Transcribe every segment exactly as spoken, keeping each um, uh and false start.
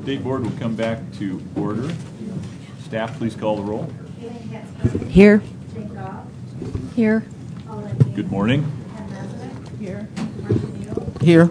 State Board will come back to order. Staff, please call the roll. Here. Here. Good morning. Here. Here.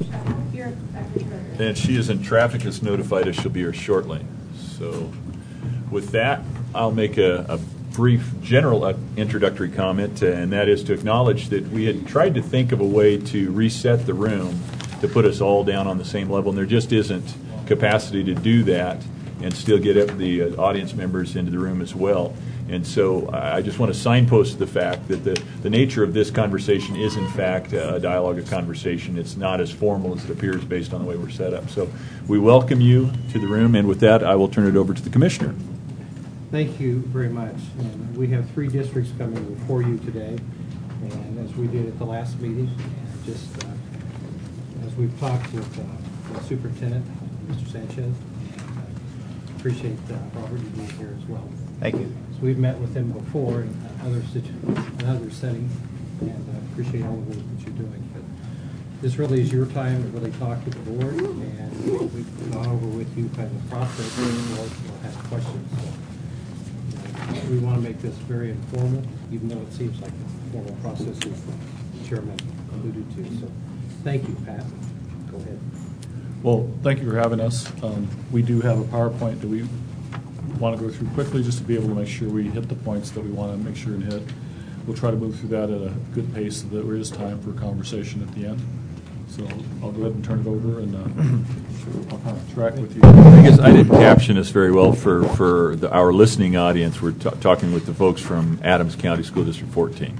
And she is in traffic, has notified us she'll be here shortly. So with that, I'll make a, a brief general uh, introductory comment, uh, and that is to acknowledge that we had tried to think of a way to reset the room to put us all down on the same level, and there just isn't capacity to do that and still get up the uh, audience members into the room as well. And so I just want to signpost the fact that the, the nature of this conversation is, in fact, a dialogue, a conversation. It's not as formal as it appears based on the way we're set up. So we welcome you to the room, and with that, I will turn it over to the Commissioner. Thank you very much. And we have three districts coming before you today, and as we did at the last meeting, and just uh, as we've talked with uh, the superintendent, Mister Sanchez, and uh, appreciate uh, Robert you being here as well. Thank you. So we've met with him before in other situ- in other settings, and uh, appreciate all the work that you're doing. But this really is your time to really talk to the board, and we've gone over with you kind of the process, and we'll, we'll have questions. So, you know, we want to make this very informal, even though it seems like a formal process, as the chairman alluded to. So, thank you, Pat. Go ahead. Well, thank you for having us. Um, we do have a PowerPoint that we want to go through quickly just to be able to make sure we hit the points that we want to make sure and hit. We'll try to move through that at a good pace so that there is time for conversation at the end. So I'll go ahead and turn it over, and uh, I'll kind of track with you. I guess I didn't caption this very well for, for the, our listening audience. We're t- talking with the folks from Adams County School District fourteen.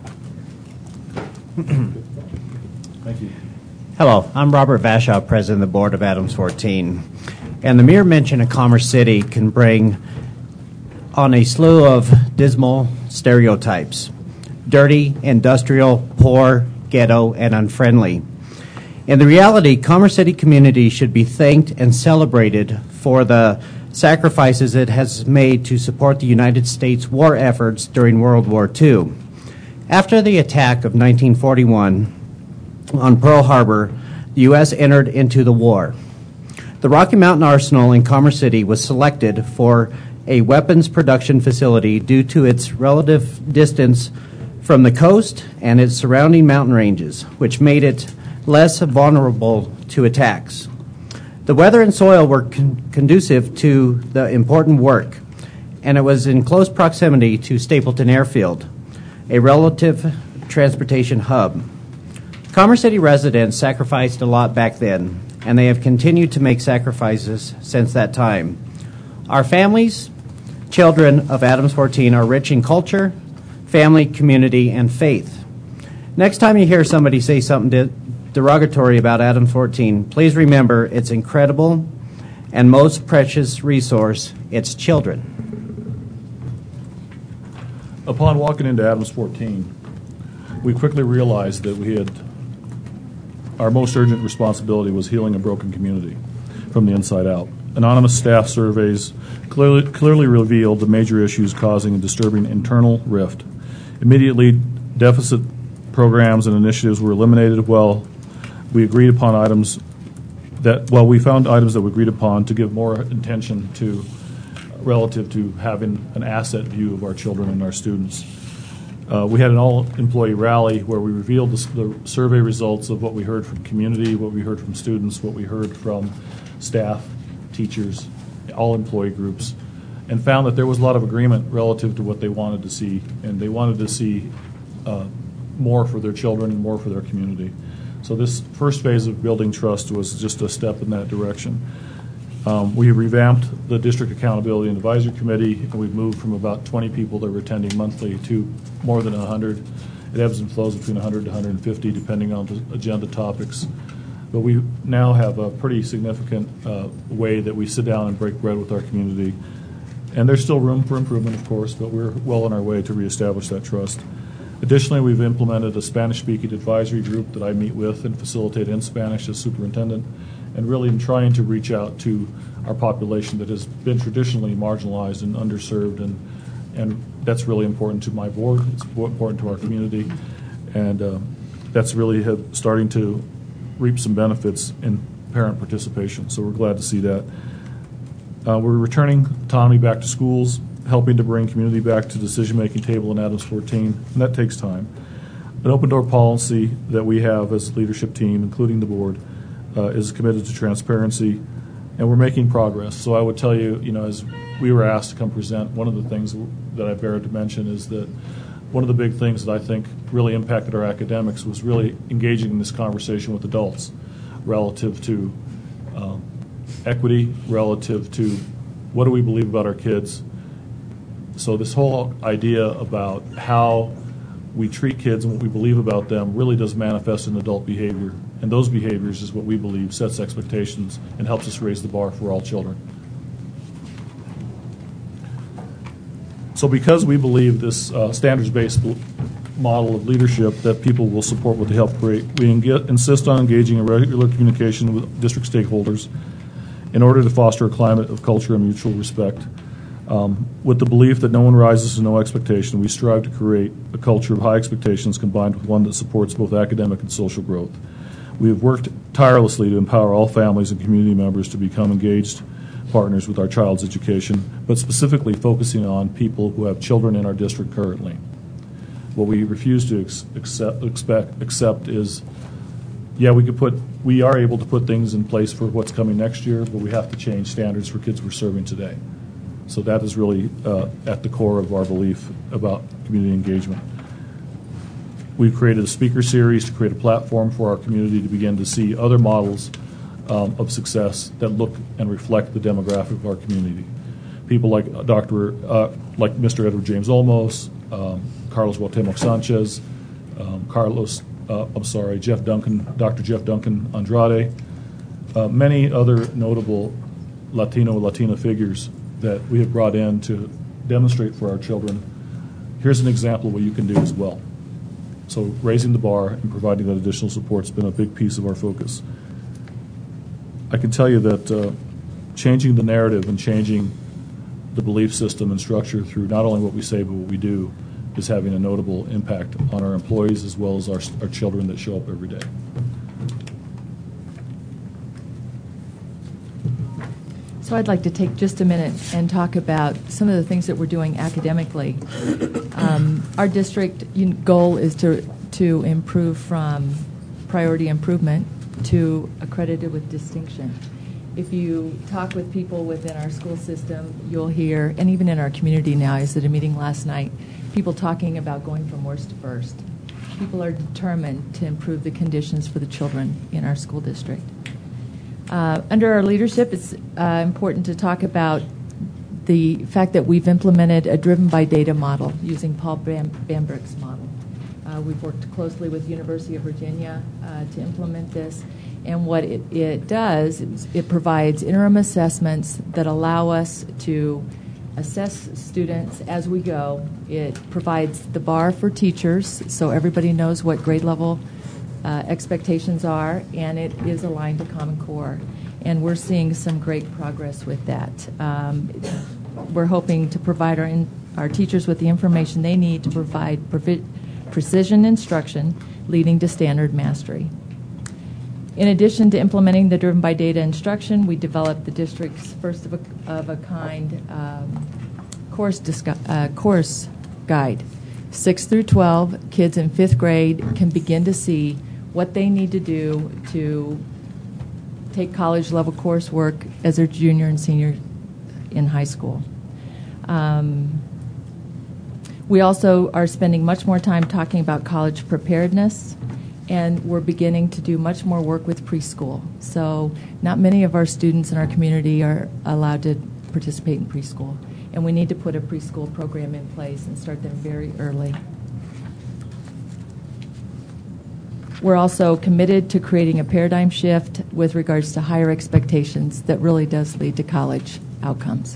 Thank you. Hello, I'm Robert Vashaw, President of the Board of Adams fourteen. And the mere mention of Commerce City can bring on a slew of dismal stereotypes: dirty, industrial, poor, ghetto, and unfriendly. In the reality, Commerce City community should be thanked and celebrated for the sacrifices it has made to support the United States war efforts during World War Two. After the attack of nineteen forty-one on Pearl Harbor, the U S entered into the war. The Rocky Mountain Arsenal in Commerce City was selected for a weapons production facility due to its relative distance from the coast and its surrounding mountain ranges, which made it less vulnerable to attacks. The weather and soil were con- conducive to the important work, and it was in close proximity to Stapleton Airfield, a relative transportation hub. Commerce City residents sacrificed a lot back then, and they have continued to make sacrifices since that time. Our families, children of Adams fourteen, are rich in culture, family, community, and faith. Next time you hear somebody say something de- derogatory about Adams fourteen, please remember its incredible and most precious resource, its children. Upon walking into Adams fourteen, we quickly realized that we had our most urgent responsibility was healing a broken community from the inside out. Anonymous staff surveys clearly, clearly revealed the major issues causing a disturbing internal rift. Immediately, deficit programs and initiatives were eliminated while we agreed upon items that, well, we found items that we agreed upon to give more attention to relative to having an asset view of our children and our students. Uh, we had an all-employee rally where we revealed the, the survey results of what we heard from community, what we heard from students, what we heard from staff, teachers, all employee groups, and found that there was a lot of agreement relative to what they wanted to see, and they wanted to see uh, more for their children and more for their community. So this first phase of building trust was just a step in that direction. Um, we revamped the District Accountability and Advisory Committee, and we've moved from about twenty people that were attending monthly to more than one hundred. It ebbs and flows between one hundred to one hundred fifty, depending on the agenda topics. But we now have a pretty significant uh, way that we sit down and break bread with our community. And there's still room for improvement, of course, but we're well on our way to reestablish that trust. Additionally, we've implemented a Spanish-speaking advisory group that I meet with and facilitate in Spanish as superintendent, and really in trying to reach out to our population that has been traditionally marginalized and underserved, and and that's really important to my board. It's important to our community, and uh, that's really have, starting to reap some benefits in parent participation. So we're glad to see that. Uh, we're returning autonomy back to schools, helping to bring community back to decision-making table in Adams fourteen, and that takes time. An open-door policy that we have as a leadership team, including the board, uh, is committed to transparency, and we're making progress. So I would tell you, you know, as we were asked to come present, one of the things that I bear to mention is that one of the big things that I think really impacted our academics was really engaging in this conversation with adults relative to um, equity, relative to what do we believe about our kids. So this whole idea about how we treat kids and what we believe about them really does manifest in adult behavior. And those behaviors is what we believe sets expectations and helps us raise the bar for all children. So because we believe this uh, standards-based model of leadership that people will support what they help create, we enga- insist on engaging in regular communication with district stakeholders in order to foster a climate of culture and mutual respect. Um, with the belief that no one rises to no expectation, we strive to create a culture of high expectations combined with one that supports both academic and social growth. We have worked tirelessly to empower all families and community members to become engaged partners with our child's education, but specifically focusing on people who have children in our district currently. What we refuse to ex- accept, expect, accept is, yeah, we could put, we are able to put things in place for what's coming next year, but we have to change standards for kids we're serving today. So that is really uh, at the core of our belief about community engagement. We've created a speaker series to create a platform for our community to begin to see other models um, of success that look and reflect the demographic of our community. People like Doctor Uh, like Mister Edward James Olmos, um, Carlos Cuauhtemoc Sanchez, um, Carlos, uh, I'm sorry, Jeff Duncan, Doctor Jeff Duncan Andrade, uh, many other notable Latino, Latina figures that we have brought in to demonstrate for our children. Here's an example of what you can do as well. So raising the bar and providing that additional support has been a big piece of our focus. I can tell you that uh, changing the narrative and changing the belief system and structure through not only what we say but what we do is having a notable impact on our employees as well as our, our children that show up every day. So I'd like to take just a minute and talk about some of the things that we're doing academically. Um, our district goal is to to improve from priority improvement to accredited with distinction. If you talk with people within our school system, you'll hear, and even in our community now, I was at a meeting last night, people talking about going from worst to first. People are determined to improve the conditions for the children in our school district. Uh, under our leadership, it's uh, important to talk about the fact that we've implemented a driven by data model using Paul Bam- Bambrick's model. Uh, we've worked closely with University of Virginia uh, to implement this, and what it, it does is it provides interim assessments that allow us to assess students as we go. It provides the bar for teachers so everybody knows what grade level Uh, expectations are, and it is aligned to Common Core. And we're seeing some great progress with that. Um, we're hoping to provide our, in, our teachers with the information they need to provide previ- precision instruction leading to standard mastery. In addition to implementing the Driven by Data instruction, we developed the district's first of a, of a kind um, course, discu- uh, course guide. six through twelve, kids in fifth grade can begin to see what they need to do to take college-level coursework as their junior and senior in high school. Um, we also are spending much more time talking about college preparedness, and we're beginning to do much more work with preschool. So not many of our students in our community are allowed to participate in preschool, and we need to put a preschool program in place and start them very early. We're also committed to creating a paradigm shift with regards to higher expectations that really does lead to college outcomes.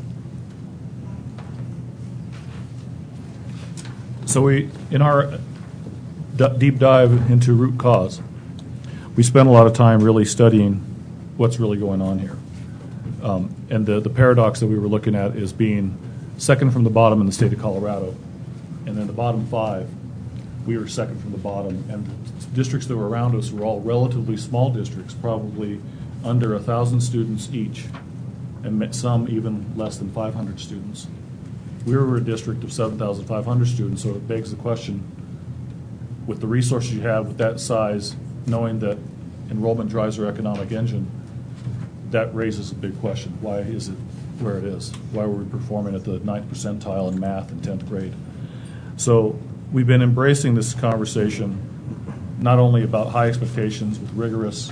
So we, in our d- deep dive into root cause, we spent a lot of time really studying what's really going on here. Um, and the, the paradox that we were looking at is being second from the bottom in the state of Colorado, and then the bottom five, we were second from the bottom, and the districts that were around us were all relatively small districts, probably under a thousand students each. and ma- some even less than five hundred students. We were a district of seven thousand five hundred students, so it begs the question, with the resources you have with that size, knowing that enrollment drives our economic engine, that raises a big question. Why is it where it is? Why were we performing at the ninth percentile in math in tenth grade? So we've been embracing this conversation not only about high expectations with rigorous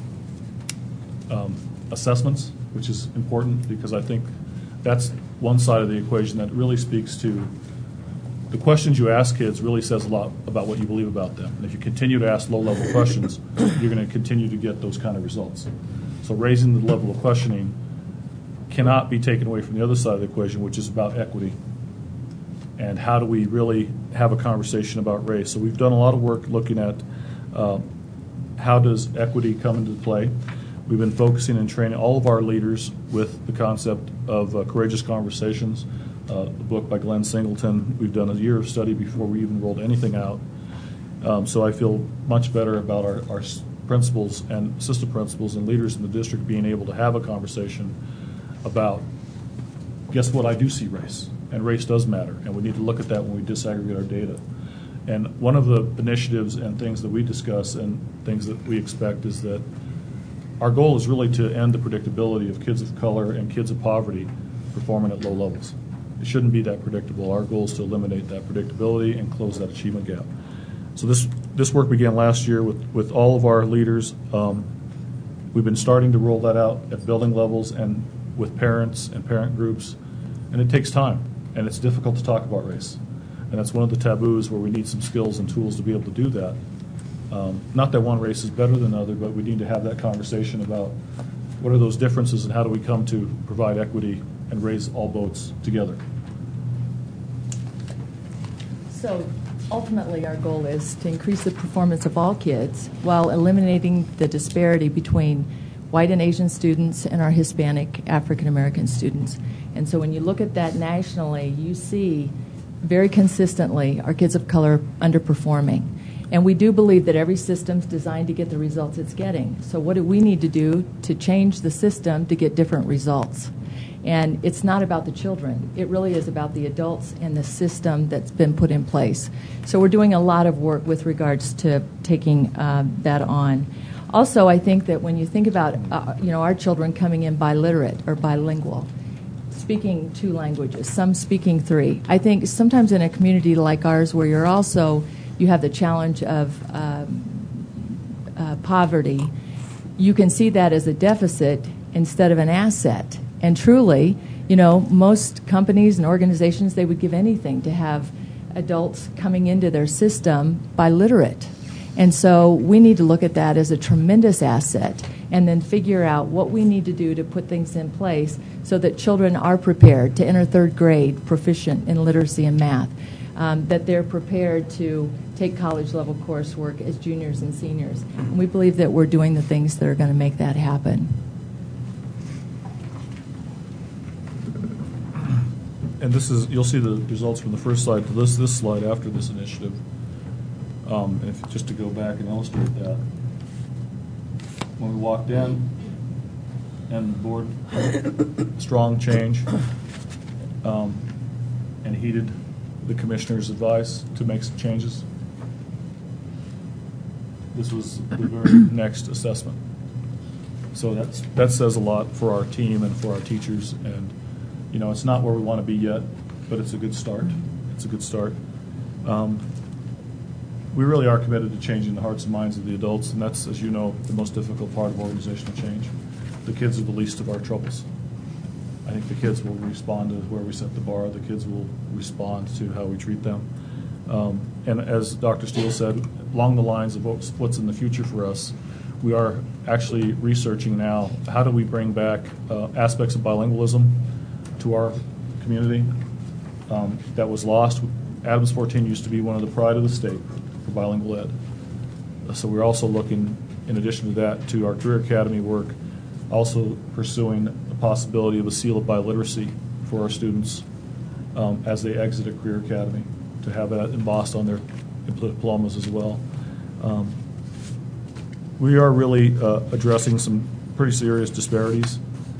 um, assessments, which is important because I think that's one side of the equation that really speaks to the questions you ask kids really says a lot about what you believe about them. And if you continue to ask low-level questions, you're going to continue to get those kind of results. So raising the level of questioning cannot be taken away from the other side of the equation, which is about equity. And how do we really have a conversation about race? So we've done a lot of work looking at uh, how does equity come into play. We've been focusing and training all of our leaders with the concept of uh, courageous conversations. Uh, the book by Glenn Singleton. We've done a year of study before we even rolled anything out. Um, so I feel much better about our, our principals and assistant principals and leaders in the district being able to have a conversation about, guess what, I do see race, and race does matter, and we need to look at that when we disaggregate our data. And one of the initiatives and things that we discuss and things that we expect is that our goal is really to end the predictability of kids of color and kids of poverty performing at low levels. It shouldn't be that predictable. Our goal is to eliminate that predictability and close that achievement gap. So this this work began last year with, with all of our leaders. Um, we've been starting to roll that out at building levels and with parents and parent groups, and it takes time, and it's difficult to talk about race. And that's one of the taboos where we need some skills and tools to be able to do that. Um, not that one race is better than another, but we need to have that conversation about what are those differences and how do we come to provide equity and raise all boats together. So ultimately, our goal is to increase the performance of all kids while eliminating the disparity between white and Asian students and our Hispanic African American students. And so when you look at that nationally, you see very consistently our kids of color underperforming. And we do believe that every system's designed to get the results it's getting. So what do we need to do to change the system to get different results? And it's not about the children. It really is about the adults and the system that's been put in place. So we're doing a lot of work with regards to taking uh, that on. Also, I think that when you think about uh, you know, our children coming in biliterate or bilingual, speaking two languages, some speaking three, I think sometimes in a community like ours where you're also, you have the challenge of um, uh, poverty, you can see that as a deficit instead of an asset. And truly, you know, most companies and organizations, they would give anything to have adults coming into their system biliterate. And so we need to look at that as a tremendous asset and then figure out what we need to do to put things in place so that children are prepared to enter third grade proficient in literacy and math, um, that they're prepared to take college-level coursework as juniors and seniors. And we believe that we're doing the things that are going to make that happen. And this is, you'll see the results from the first slide to this, this slide after this initiative. Um, if just to go back and illustrate that. When we walked in and the board, strong change, um, and heeded the commissioner's advice to make some changes. This was the very next assessment. So that's, that says a lot for our team and for our teachers. And you know, it's not where we want to be yet, but it's a good start. It's a good start. Um, we really are committed to changing the hearts and minds of the adults, and that's, as you know, the most difficult part of organizational change. The kids are the least of our troubles. I think the kids will respond to where we set the bar. The kids will respond to how we treat them. Um, and as Doctor Steele said, along the lines of what's, what's in the future for us, we are actually researching now how do we bring back uh, aspects of bilingualism to our community um, that was lost. Adams fourteen used to be one of the pride of the state for bilingual ed. So we're also looking, in addition to that, to our Career Academy work, also pursuing the possibility of a seal of biliteracy for our students um, as they exit a Career Academy, to have that embossed on their diplomas as well. Um, we are really uh, addressing some pretty serious disparities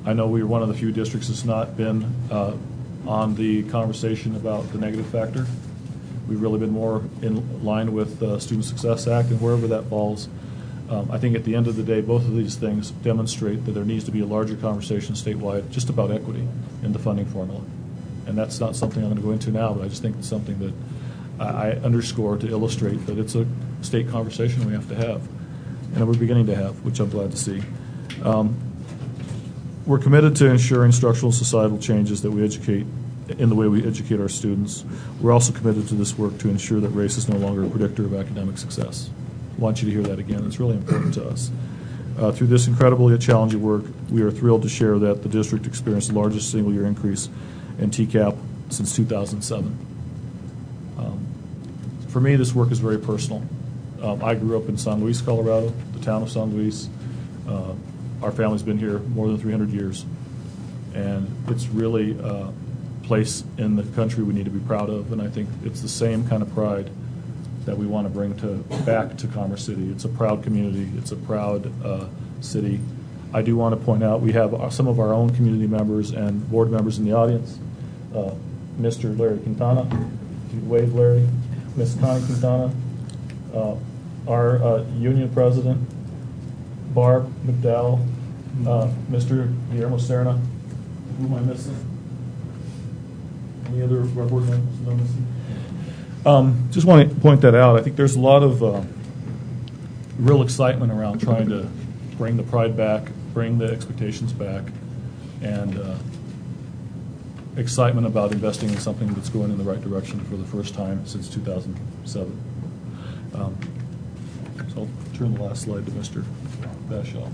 I know we were one of the few districts that's not been uh, on the conversation about the negative factor. We've really been more in line with the Student Success Act, and wherever that falls. Um, I think at the end of the day, both of these things demonstrate that there needs to be a larger conversation statewide just about equity in the funding formula. And that's not something I'm going to go into now, but I just think it's something that I, I underscore to illustrate that it's a state conversation we have to have, and that we're beginning to have, which I'm glad to see. Um, we're committed to ensuring structural societal changes that we educate in the way we educate our students. We're also committed to this work to ensure that race is no longer a predictor of academic success. I want you to hear that again. It's really important to us. Uh, through this incredibly challenging work, we are thrilled to share that the district experienced the largest single-year increase in T CAP since two thousand seven. Um, for me, this work is very personal. Um, I grew up in San Luis, Colorado, the town of San Luis. Uh, our family's been here more than three hundred years, and it's really a place in the country we need to be proud of, and I think it's the same kind of pride that we want to bring to back to Commerce City. It's a proud community. It's a proud uh, city. I do want to point out we have our, some of our own community members and board members in the audience. Uh, Mister Larry Quintana, if you wave, Larry. Miss Connie Quintana, uh, our uh, union president, Barb McDowell, uh, Mister Guillermo Serna. Who am I missing? Any other of our board members that I'm missing? Um, just want to point that out. I think there's a lot of uh, real excitement around trying to bring the pride back, bring the expectations back, and uh, excitement about investing in something that's going in the right direction for the first time since two thousand seven. Um, so I'll turn the last slide to Mister Bashaw.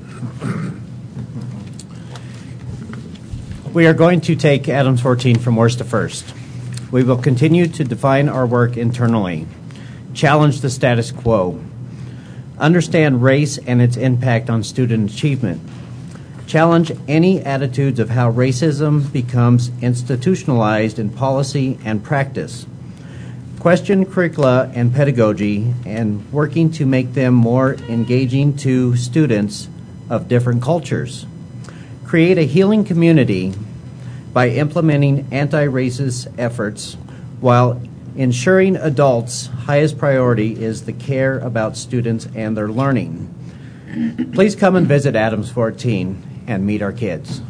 We are going to take Adams fourteen from worst to first. We will continue to define our work internally, challenge the status quo, understand race and its impact on student achievement, challenge any attitudes of how racism becomes institutionalized in policy and practice, question curricula and pedagogy, and working to make them more engaging to students of different cultures, create a healing community by implementing anti-racist efforts while ensuring adults' highest priority is the care about students and their learning. Please come and visit Adams fourteen and meet our kids.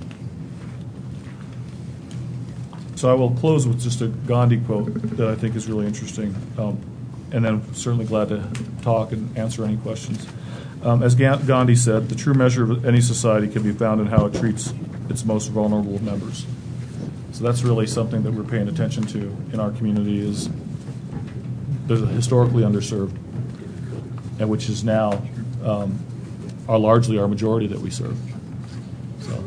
So I will close with just a Gandhi quote that I think is really interesting, um, and then I'm certainly glad to talk and answer any questions. Um, as Gandhi said, the true measure of any society can be found in how it treats its most vulnerable members. So that's really something that we're paying attention to in our community, is there's a historically underserved, and which is now um, are largely our majority that we serve. So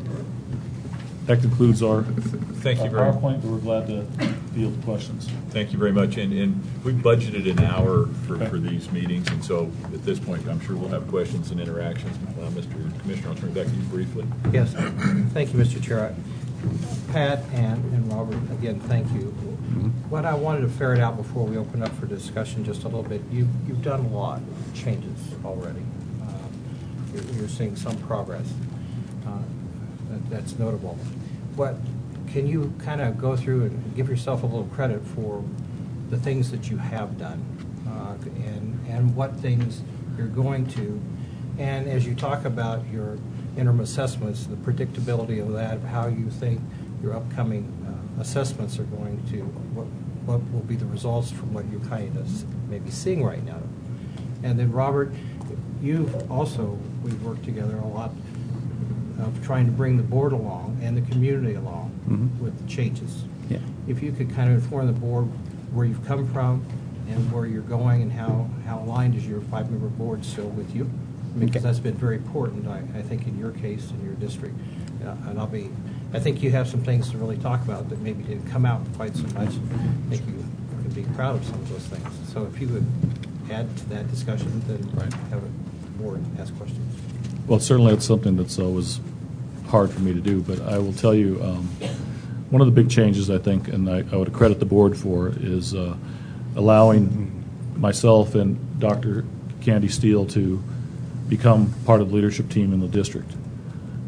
that concludes our, Thank you our very PowerPoint. We're glad to field questions. Thank you very much. And, and we budgeted an hour for, Okay. for these meetings, and so at this point, I'm sure we'll have questions and interactions. Uh, Mister Commissioner, I'll turn it back to you briefly. Yes, thank you, Mister Chair. Pat and, and Robert, again, thank you. What I wanted to ferret out before we open up for discussion just a little bit, you, you've done a lot of changes already. Uh, you're, you're seeing some progress. Uh, that, that's notable. What, can you kind of go through and give yourself a little credit for the things that you have done uh, and, and what things you're going to, and as you talk about your interim assessments, the predictability of that, how you think your upcoming uh, assessments are going to, what, what will be the results from what you're kind of maybe seeing right now. And then Robert, you've also, we've worked together a lot of trying to bring the board along and the community along mm-hmm. with the changes. Yeah. If you could kind of inform the board where you've come from and where you're going and how, how aligned is your five-member board still with you? I mean, because that's been very important, I, I think, in your case, in your district. Uh, and I'll be, I think you have some things to really talk about that maybe didn't come out quite so much. I think you could be proud of some of those things. So if you would add to that discussion, then Right. have a board ask questions. Well, certainly it's something that's always hard for me to do, but I will tell you um, one of the big changes, I think, and I, I would credit the board for, is uh, allowing myself and Doctor Candy Steele to become part of the leadership team in the district.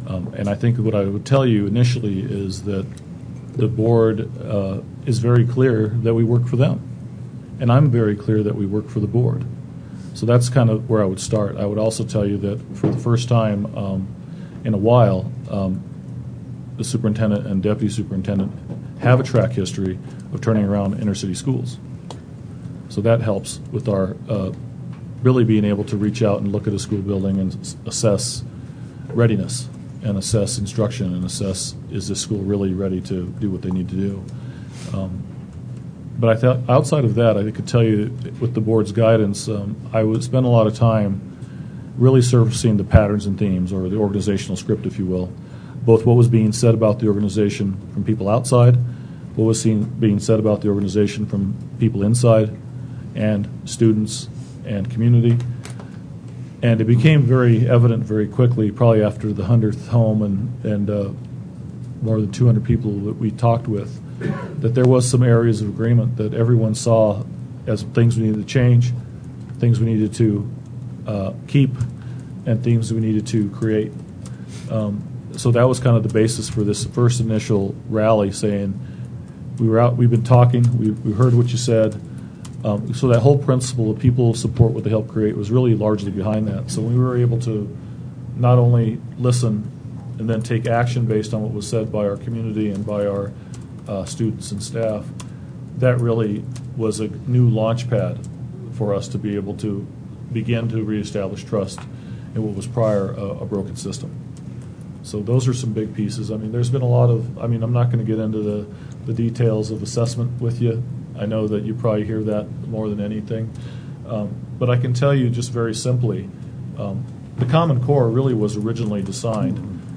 Um, and I think what I would tell you initially is that the board uh, is very clear that we work for them. And I'm very clear that we work for the board. So that's kind of where I would start. I would also tell you that for the first time um, in a while, um, the superintendent and deputy superintendent have a track history of turning around inner city schools. So that helps with our uh, really being able to reach out and look at a school building and s- assess readiness and assess instruction and assess, is this school really ready to do what they need to do? Um, but I thought outside of that, I could tell you that with the board's guidance, um, I would spend a lot of time really surfacing the patterns and themes, or the organizational script, if you will, both what was being said about the organization from people outside, what was seen, being said about the organization from people inside, and students and community. And it became very evident very quickly, probably after the hundredth home and, and uh, more than two hundred people that we talked with, that there was some areas of agreement that everyone saw as things we needed to change, things we needed to uh, keep, and things that we needed to create. Um, so that was kind of the basis for this first initial rally, saying we were out, we've been talking, we, we heard what you said. Um, so that whole principle of people support what they help create was really largely behind that. So we were able to not only listen and then take action based on what was said by our community and by our uh, students and staff, that really was a new launch pad for us to be able to begin to reestablish trust in what was prior a, a broken system. So those are some big pieces. I mean, there's been a lot of, I mean, I'm not going to get into the, the details of assessment with you. I know that you probably hear that more than anything. Um, but I can tell you just very simply, um, the Common Core really was originally designed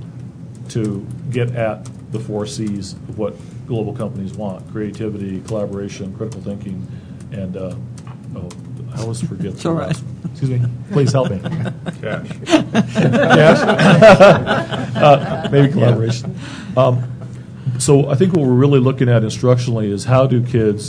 to get at the four C's of what global companies want: creativity, collaboration, critical thinking, and, uh, oh, I always forget. It's all right. Excuse me. Please help me. Cash. Cash? uh, maybe collaboration. Um, so I think what we're really looking at instructionally is how do kids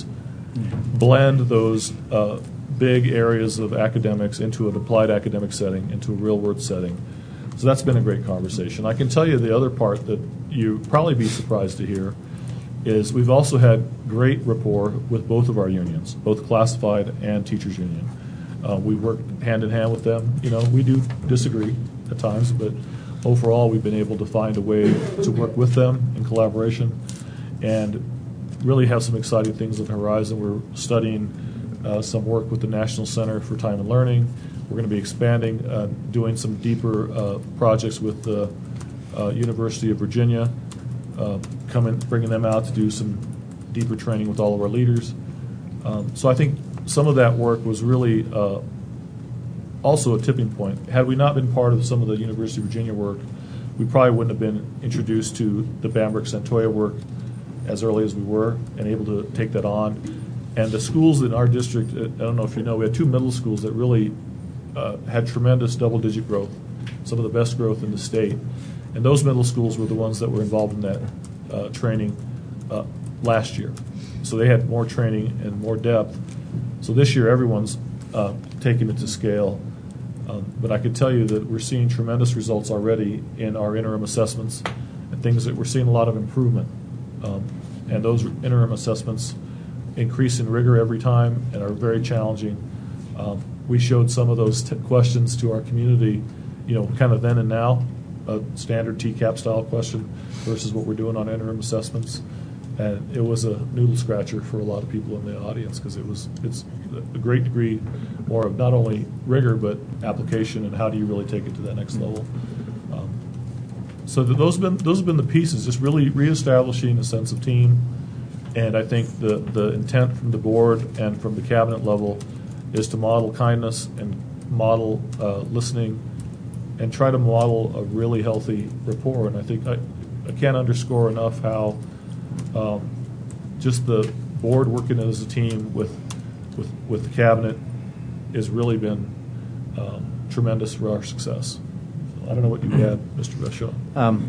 blend those uh, big areas of academics into an applied academic setting, into a real-world setting. So that's been a great conversation. I can tell you the other part that you'd probably be surprised to hear is we've also had great rapport with both of our unions, both classified and teachers union. Uh, we work hand in hand with them. You know, we do disagree at times, but overall we've been able to find a way to work with them in collaboration and really have some exciting things on the horizon. We're studying uh, some work with the National Center for Time and Learning. We're going to be expanding, uh, doing some deeper uh, projects with the uh, University of Virginia, uh, coming, bringing them out to do some deeper training with all of our leaders. Um, so I think some of that work was really uh, also a tipping point. Had we not been part of some of the University of Virginia work, we probably wouldn't have been introduced to the Bamberg-Santoya work as early as we were and able to take that on. And the schools in our district, I don't know if you know, we had two middle schools that really uh, had tremendous double-digit growth, some of the best growth in the state. And those middle schools were the ones that were involved in that uh, training uh, last year. So they had more training and more depth. So this year everyone's uh, taking it to scale. Um, but I can tell you that we're seeing tremendous results already in our interim assessments and things that we're seeing a lot of improvement. Um, and those interim assessments increase in rigor every time and are very challenging. Um, we showed some of those t- questions to our community, you know, kind of then and now, a standard T CAP style question versus what we're doing on interim assessments. And it was a noodle scratcher for a lot of people in the audience because it was it's a great degree more of not only rigor but application and how do you really take it to that next level. Um, so the, those have been those have been the pieces, just really reestablishing a sense of team. And I think the the intent from the board and from the cabinet level is to model kindness and model uh, listening and try to model a really healthy rapport. And I think I, I can't underscore enough how Um, just the board working as a team with with, with the cabinet has really been um, tremendous for our success. So I don't know what you add, Mister Veshaw. Um,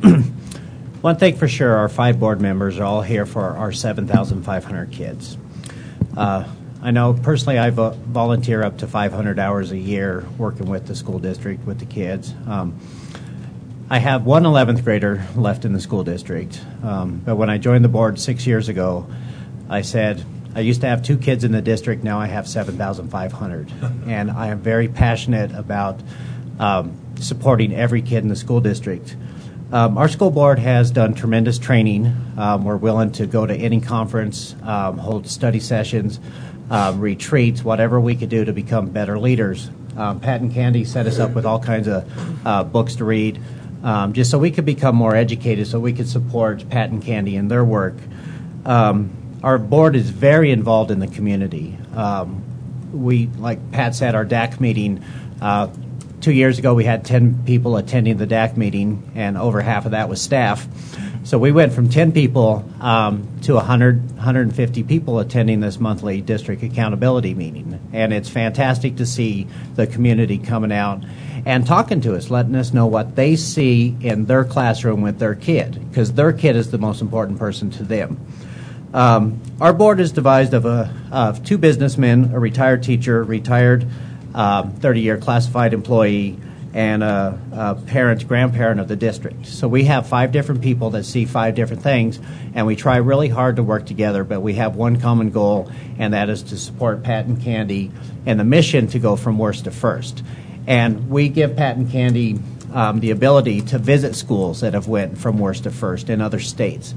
one thing for sure, our five board members are all here for our seven thousand five hundred kids. Uh, I know personally I vo- volunteer up to five hundred hours a year working with the school district, with the kids. Um, I have one eleventh grader left in the school district. Um, but when I joined the board six years ago, I said, I used to have two kids in the district, now I have seven thousand five hundred. And I am very passionate about um, supporting every kid in the school district. Um, our school board has done tremendous training. Um, we're willing to go to any conference, um, hold study sessions, um, retreats, whatever we could do to become better leaders. Um, Pat and Candy set us up with all kinds of uh, books to read, um, just so we could become more educated, so we could support Pat and Candy in their work. Um, our board is very involved in the community. Um, we, like Pat said, our D A C meeting, uh, two years ago we had ten people attending the D A C meeting, and over half of that was staff. So we went from ten people um, to one hundred, one hundred fifty people attending this monthly district accountability meeting. And it's fantastic to see the community coming out and talking to us, letting us know what they see in their classroom with their kid, because their kid is the most important person to them. Um, our board is devised of, a, of two businessmen, a retired teacher, retired um, thirty-year classified employee, and a, a parent, grandparent of the district. So we have five different people that see five different things, and we try really hard to work together, but we have one common goal, and that is to support Pat and Candy and the mission to go from worst to first. And we give Pat and Candy um, the ability to visit schools that have went from worst to first in other states.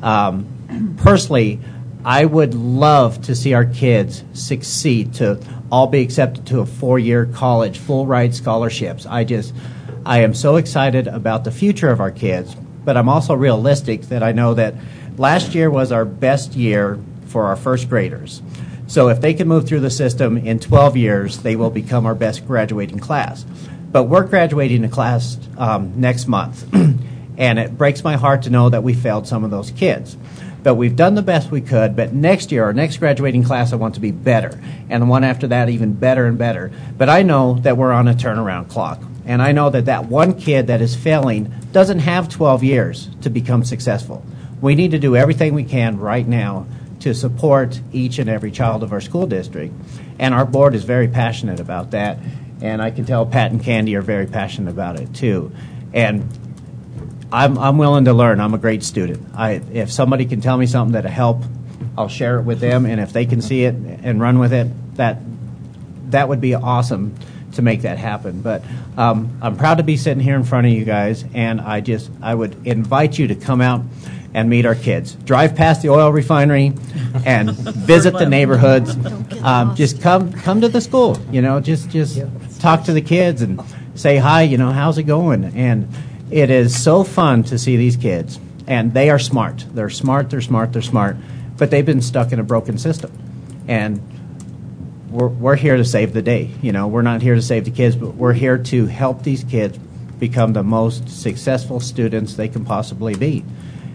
Um, personally, I would love to see our kids succeed, to all be accepted to a four-year college, full ride scholarships. I just, I am so excited about the future of our kids, but I'm also realistic that I know that last year was our best year for our first graders. So if they can move through the system in twelve years, they will become our best graduating class. But we're graduating a class um, next month, and it breaks my heart to know that we failed some of those kids. But we've done the best we could, but next year, our next graduating class, I want to be better. And the one after that, even better and better. But I know that we're on a turnaround clock. And I know that that one kid that is failing doesn't have twelve years to become successful. We need to do everything we can right now to support each and every child of our school district. And our board is very passionate about that. And I can tell Pat and Candy are very passionate about it, too. And I'm, I'm willing to learn. I'm a great student. I, if somebody can tell me something that'll help, I'll share it with them. And if they can see it and run with it, that that would be awesome to make that happen. But um, I'm proud to be sitting here in front of you guys, and I just I would invite you to come out and meet our kids. Drive past the oil refinery and visit the neighborhoods. Um, just come come to the school. You know, just just talk to the kids and say hi. You know, how's it going? And it is so fun to see these kids, and they are smart. They're smart, they're smart, they're smart, but they've been stuck in a broken system. And we're, we're here to save the day. You know, we're not here to save the kids, but we're here to help these kids become the most successful students they can possibly be.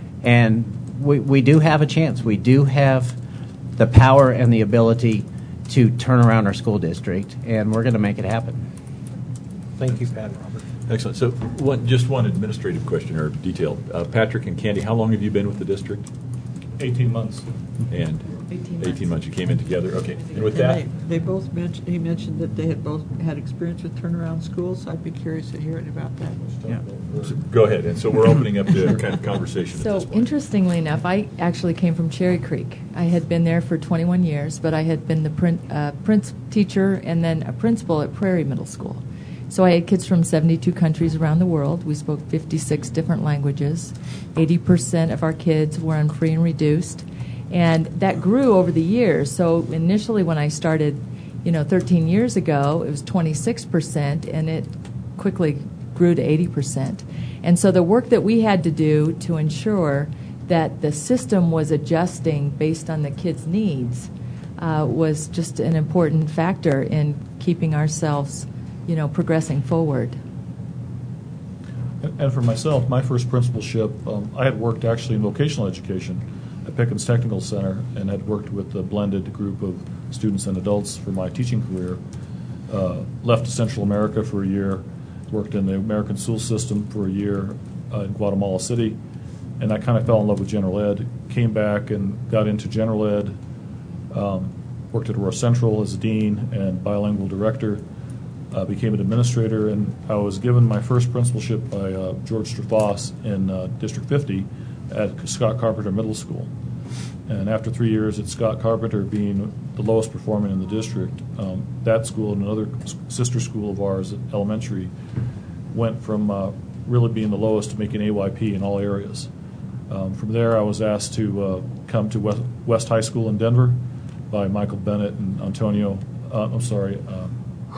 And we, we do have a chance. We do have the power and the ability to turn around our school district, and we're going to make it happen. Thank you, Pat and Robert. Excellent. So one, just one administrative question or detail. Uh, Patrick and Candy, how long have you been with the district? eighteen months. And eighteen months. eighteen months. You came in together. Okay. And with And that, they, they both mentioned, he mentioned that they had both had experience with turnaround schools. I'd be curious to hear it about that. Yeah. so go ahead. And so we're opening up the kind of conversation So at this point. interestingly enough, I actually came from Cherry Creek. I had been there for twenty-one years, but I had been the prin- uh, prince teacher and then a principal at Prairie Middle School. So I had kids from seventy-two countries around the world. We spoke fifty-six different languages. eighty percent of our kids were on free and reduced. And that grew over the years. So initially when I started, you know, thirteen years ago, it was twenty-six percent, and it quickly grew to eighty percent. And so the work that we had to do to ensure that the system was adjusting based on the kids' needs uh, was just an important factor in keeping ourselves, you know, progressing forward. And for myself, my first principalship, um, I had worked actually in vocational education at Pickens Technical Center and had worked with a blended group of students and adults for my teaching career. Uh, left to Central America for a year, worked in the American school system for a year uh, in Guatemala City, and I kind of fell in love with general ed. Came back and got into general ed, um, worked at Aurora Central as a dean and bilingual director. uh, became an administrator, and I was given my first principalship by uh, George Strafos in uh, District fifty at Scott Carpenter Middle School. And after three years at Scott Carpenter being the lowest performing in the district, um, that school and another sister school of ours at elementary went from uh, really being the lowest to making A Y P in all areas. Um, from there, I was asked to uh, come to West, West High School in Denver by Michael Bennett and Antonio, uh, I'm sorry, uh,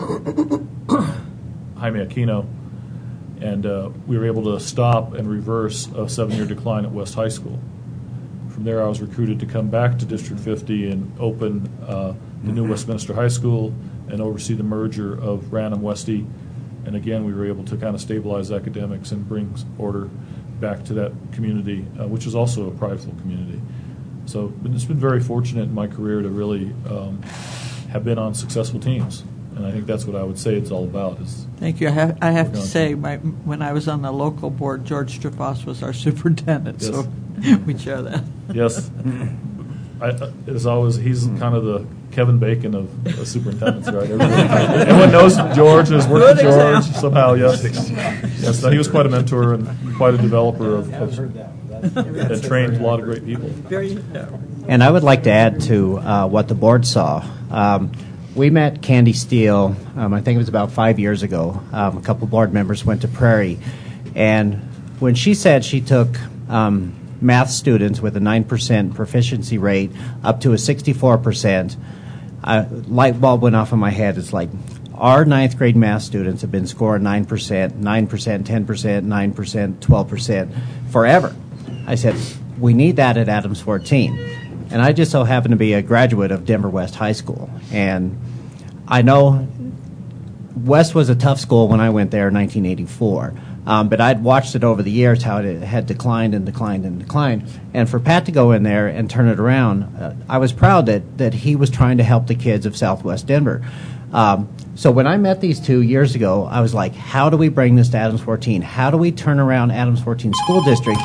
Jaime Aquino, and uh, we were able to stop and reverse a seven-year decline at West High School. From there, I was recruited to come back to District fifty and open uh, the new Westminster High School and oversee the merger of Ranum Westy. And again, we were able to kind of stabilize academics and bring order back to that community, uh, which is also a prideful community. So it's been very fortunate in my career to really um, have been on successful teams. And I think that's what I would say it's all about. Is Thank you. I have, I have to Working on say, my, when I was on the local board, George Strafos was our superintendent, Yes. so we share that. Yes. I, uh, as always, he's kind of the Kevin Bacon of uh, superintendents, right? Everyone, everyone knows George and has worked with Good George example. somehow, yes. Yes, no, he was quite a mentor and quite a developer of, I've of heard that. That's- and trained a lot of great people. Very, yeah. And I would like to add to uh, what the board saw. Um, we met Candy Steele, um, I think it was about five years ago. Um, a couple board members went to Prairie. And when she said she took um, math students with a nine percent proficiency rate up to a sixty-four percent, a light bulb went off in my head. It's like, our ninth grade math students have been scoring nine percent, nine percent, ten percent, nine percent, twelve percent forever. I said, we need that at Adams fourteen. And I just so happen to be a graduate of Denver West High School. And I know West was a tough school when I went there in nineteen eighty-four. Um, but I'd watched it over the years, how it had declined and declined and declined. And for Pat to go in there and turn it around, uh, I was proud that, that he was trying to help the kids of Southwest Denver. Um, so when I met these two years ago, I was like, how do we bring this to Adams fourteen? How do we turn around Adams fourteen School District?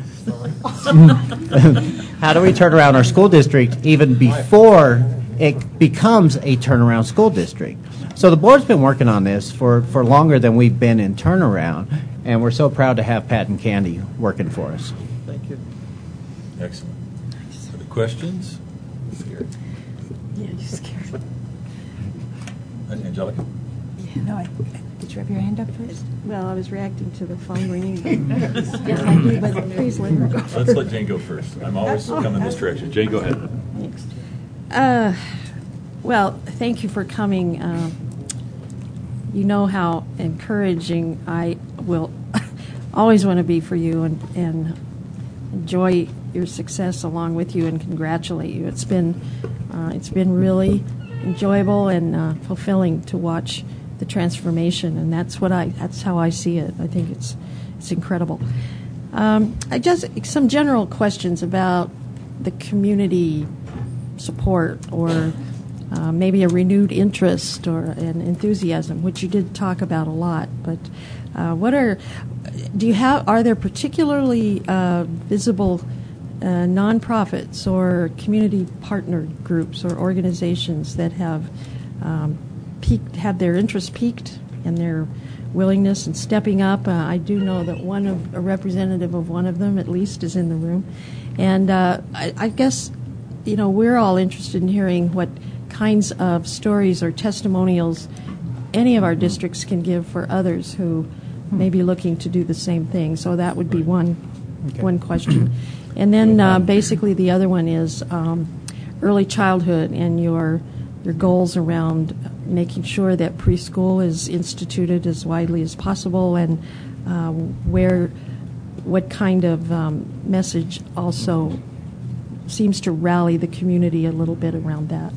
How do we turn around our school district even before it becomes a turnaround school district? So the board's been working on this for, for longer than we've been in turnaround, and we're so proud to have Pat and Candy working for us. Thank you. Excellent. Other questions? Yeah, you're scared. Angelica? Yeah, no, I, did you have your hand up first? Well, I was reacting to the phone ringing. Yes, I do, but please let her go. Let's let Jane go first. I'm always coming this direction. Jane, go ahead. Thanks. Uh, well, thank you for coming. Uh, you know how encouraging I will always want to be for you and, and enjoy your success along with you and congratulate you. It's been uh, it's been really enjoyable and uh, fulfilling to watch the transformation, and that's what I that's how I see it. I think it's it's incredible. Um, I just some general questions about the community support or uh, maybe a renewed interest or an enthusiasm, which you did talk about a lot. But uh, what are do you have? Are there particularly uh, visible uh, nonprofits or community partner groups or organizations that have um, peaked, have their interest peaked and their willingness and stepping up? Uh, I do know that one of a representative of one of them, at least, is in the room, and uh, I, I guess you know we're all interested in hearing what kinds of stories or testimonials any of our districts can give for others who may be looking to do the same thing. So that would be one Okay. one question. And then uh, basically the other one is um, early childhood and your your goals around making sure that preschool is instituted as widely as possible, and uh, where what kind of um, message also seems to rally the community a little bit around that.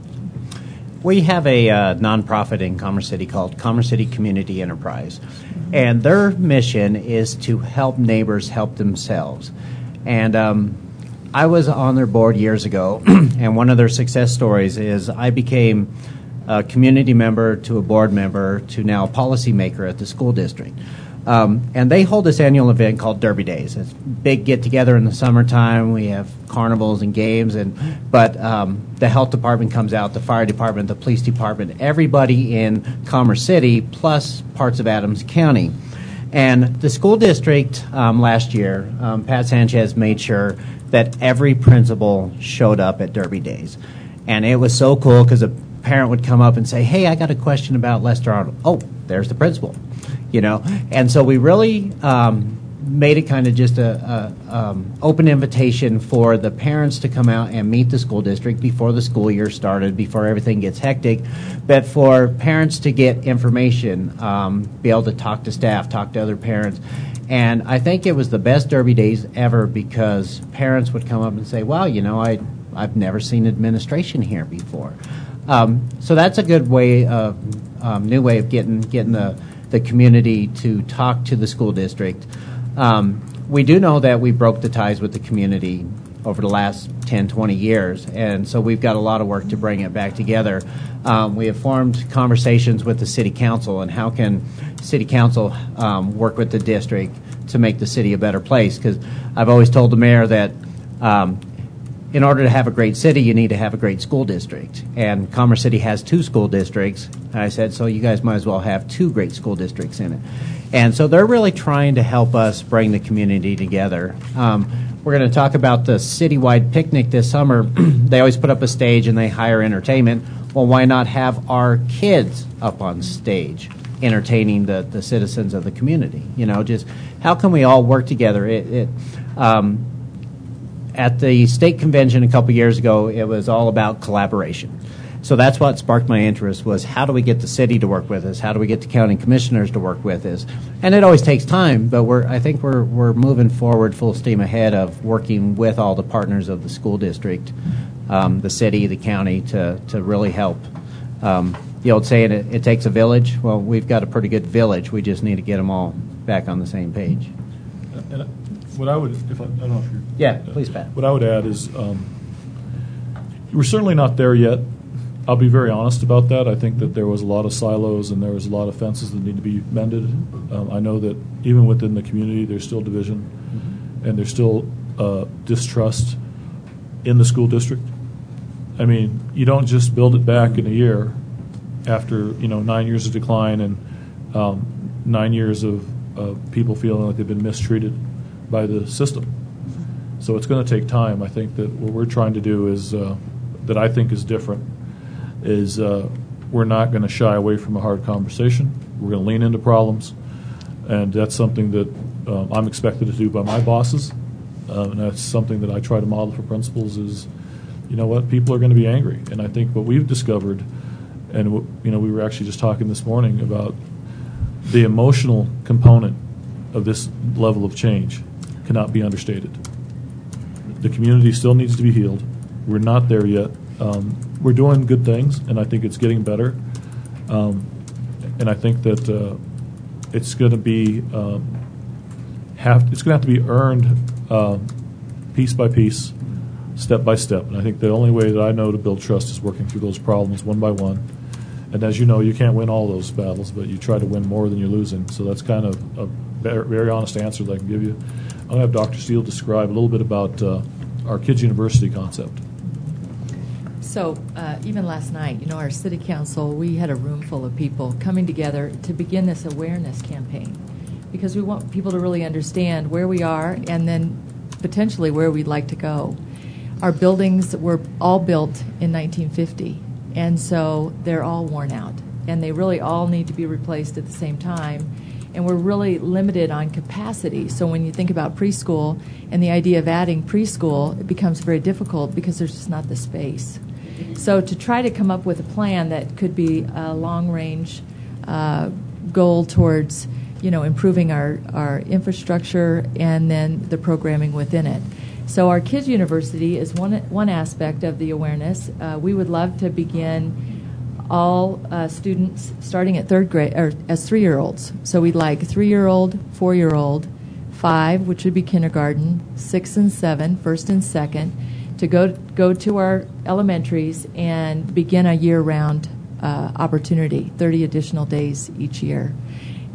We have a uh, nonprofit in Commerce City called Commerce City Community Enterprise, and their mission is to help neighbors help themselves. And um, I was on their board years ago, and one of their success stories is I became a community member to a board member to now a policymaker at the school district. Um, and they hold this annual event called Derby Days. It's a big get-together in the summertime. We have carnivals and games, and but um, the health department comes out, the fire department, the police department, everybody in Commerce City, plus parts of Adams County. And the school district um, last year, um, Pat Sanchez made sure that every principal showed up at Derby Days. And it was so cool because a parent would come up and say, hey, I got a question about Lester Arnold. Oh, there's the principal. You know, and so we really um, made it kind of just a, a um, open invitation for the parents to come out and meet the school district before the school year started, before everything gets hectic, but for parents to get information, um, be able to talk to staff, talk to other parents. And I think it was the best Derby Days ever because parents would come up and say, well, you know, I, I've never seen administration here before. Um, so that's a good way of, um, new way of getting getting the the community to talk to the school district. Um, we do know that we broke the ties with the community over the last ten, twenty years, and so we've got a lot of work to bring it back together. Um, we have formed conversations with the city council and how can city council um, work with the district to make the city a better place, because I've always told the mayor that um, in order to have a great city, you need to have a great school district. And Commerce City has two school districts. And I said, so you guys might as well have two great school districts in it. And so they're really trying to help us bring the community together. Um, we're going to talk about the citywide picnic this summer. They always put up a stage and they hire entertainment. Well, why not have our kids up on stage entertaining the, the citizens of the community? You know, just how can we all work together? It, it um, At the state convention a couple years ago, it was all about collaboration. So that's what sparked my interest was how do we get the city to work with us? How do we get the county commissioners to work with us? And it always takes time, but we're I think we're we're moving forward full steam ahead of working with all the partners of the school district, um, the city, the county to, to really help. Um, the old saying, it, it takes a village. Well, we've got a pretty good village. We just need to get them all back on the same page. And what I would, if I, I don't know if you're... Yeah, please, Pat. What I would add is um, we're certainly not there yet. I'll be very honest about that. I think that there was a lot of silos and there was a lot of fences that need to be mended. Um, I know that even within the community, there's still division mm-hmm. and there's still uh, distrust in the school district. I mean, you don't just build it back in a year after, you know, nine years of decline and um, nine years of uh, people feeling like they've been mistreated by the system. So it's going to take time. I think that what we're trying to do is, uh, that I think is different, is uh, we're not going to shy away from a hard conversation. We're going to lean into problems, and that's something that um, I'm expected to do by my bosses, uh, and that's something that I try to model for principals is, you know what, people are going to be angry. And I think what we've discovered, and what, you know, we were actually just talking this morning about the emotional component of this level of change cannot be understated. The community still needs to be healed. We're not there yet. Um, we're doing good things, and I think it's getting better. Um, and I think that uh, it's going to be um, have it's going to have to be earned uh, piece by piece, step by step. And I think the only way that I know to build trust is working through those problems one by one. And as you know, you can't win all those battles, but you try to win more than you're losing. So that's kind of a very, very honest answer that I can give you. I'm going to have Doctor Steele describe a little bit about uh, our Kids University concept. So uh, even last night, you know, our city council, we had a room full of people coming together to begin this awareness campaign because we want people to really understand where we are and then potentially where we'd like to go. Our buildings were all built in nineteen fifty, and so they're all worn out, and they really all need to be replaced at the same time. And we're really limited on capacity. So when you think about preschool and the idea of adding preschool, it becomes very difficult because there's just not the space. So to try to come up with a plan that could be a long-range uh, goal towards, you know, improving our, our infrastructure and then the programming within it. So our Kids University is one one aspect of the awareness. Uh, we would love to begin all uh, students starting at third grade or as three-year-olds. So we'd like three-year-old, four-year-old, five, which would be kindergarten, six and seven, first and second, to go go to our elementaries and begin a year-round uh, opportunity, thirty additional days each year.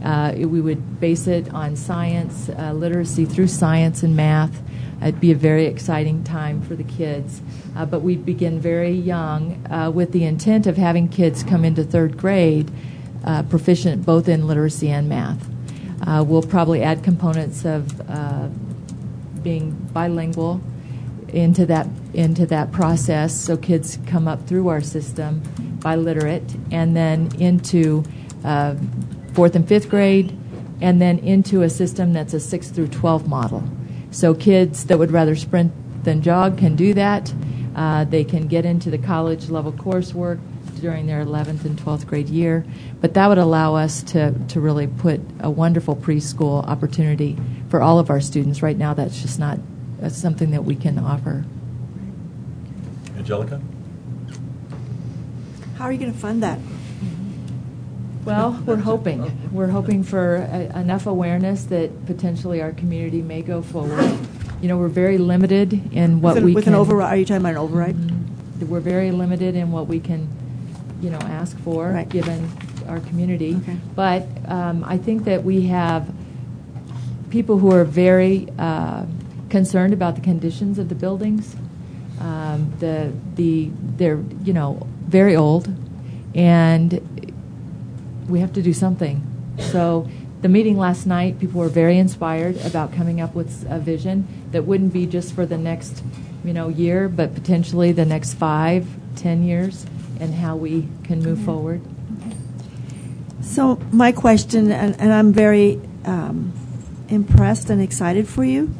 Uh, it- we would base it on science, uh, literacy through science and math. It'd be a very exciting time for the kids. Uh, but we'd begin very young uh, with the intent of having kids come into third grade uh, proficient both in literacy and math. Uh, we'll probably add components of uh, being bilingual into that into that process, so kids come up through our system biliterate, and then into uh, fourth and fifth grade, and then into a system that's a six through twelve model. So kids that would rather sprint than jog can do that. Uh, they can get into the college level coursework during their eleventh and twelfth grade year, but that would allow us to, to really put a wonderful preschool opportunity for all of our students. Right now, that's just not that's something that we can offer. Angelica? How are you going to fund that? Well, we're hoping. We're hoping for a, enough awareness that potentially our community may go forward. You know, we're very limited in what with, we with can. an override? Are you talking about an override? Mhm. We're very limited in what we can, you know, ask for, Right. given our community. Okay. But um, I think that we have people who are very uh, concerned about the conditions of the buildings. Um, the the they're you know very old, and we have to do something. So the meeting last night, people were very inspired about coming up with a vision that wouldn't be just for the next, you know, year, but potentially the next five, ten years, and how we can move Okay. forward. So my question, and, and I'm very um, impressed and excited for you,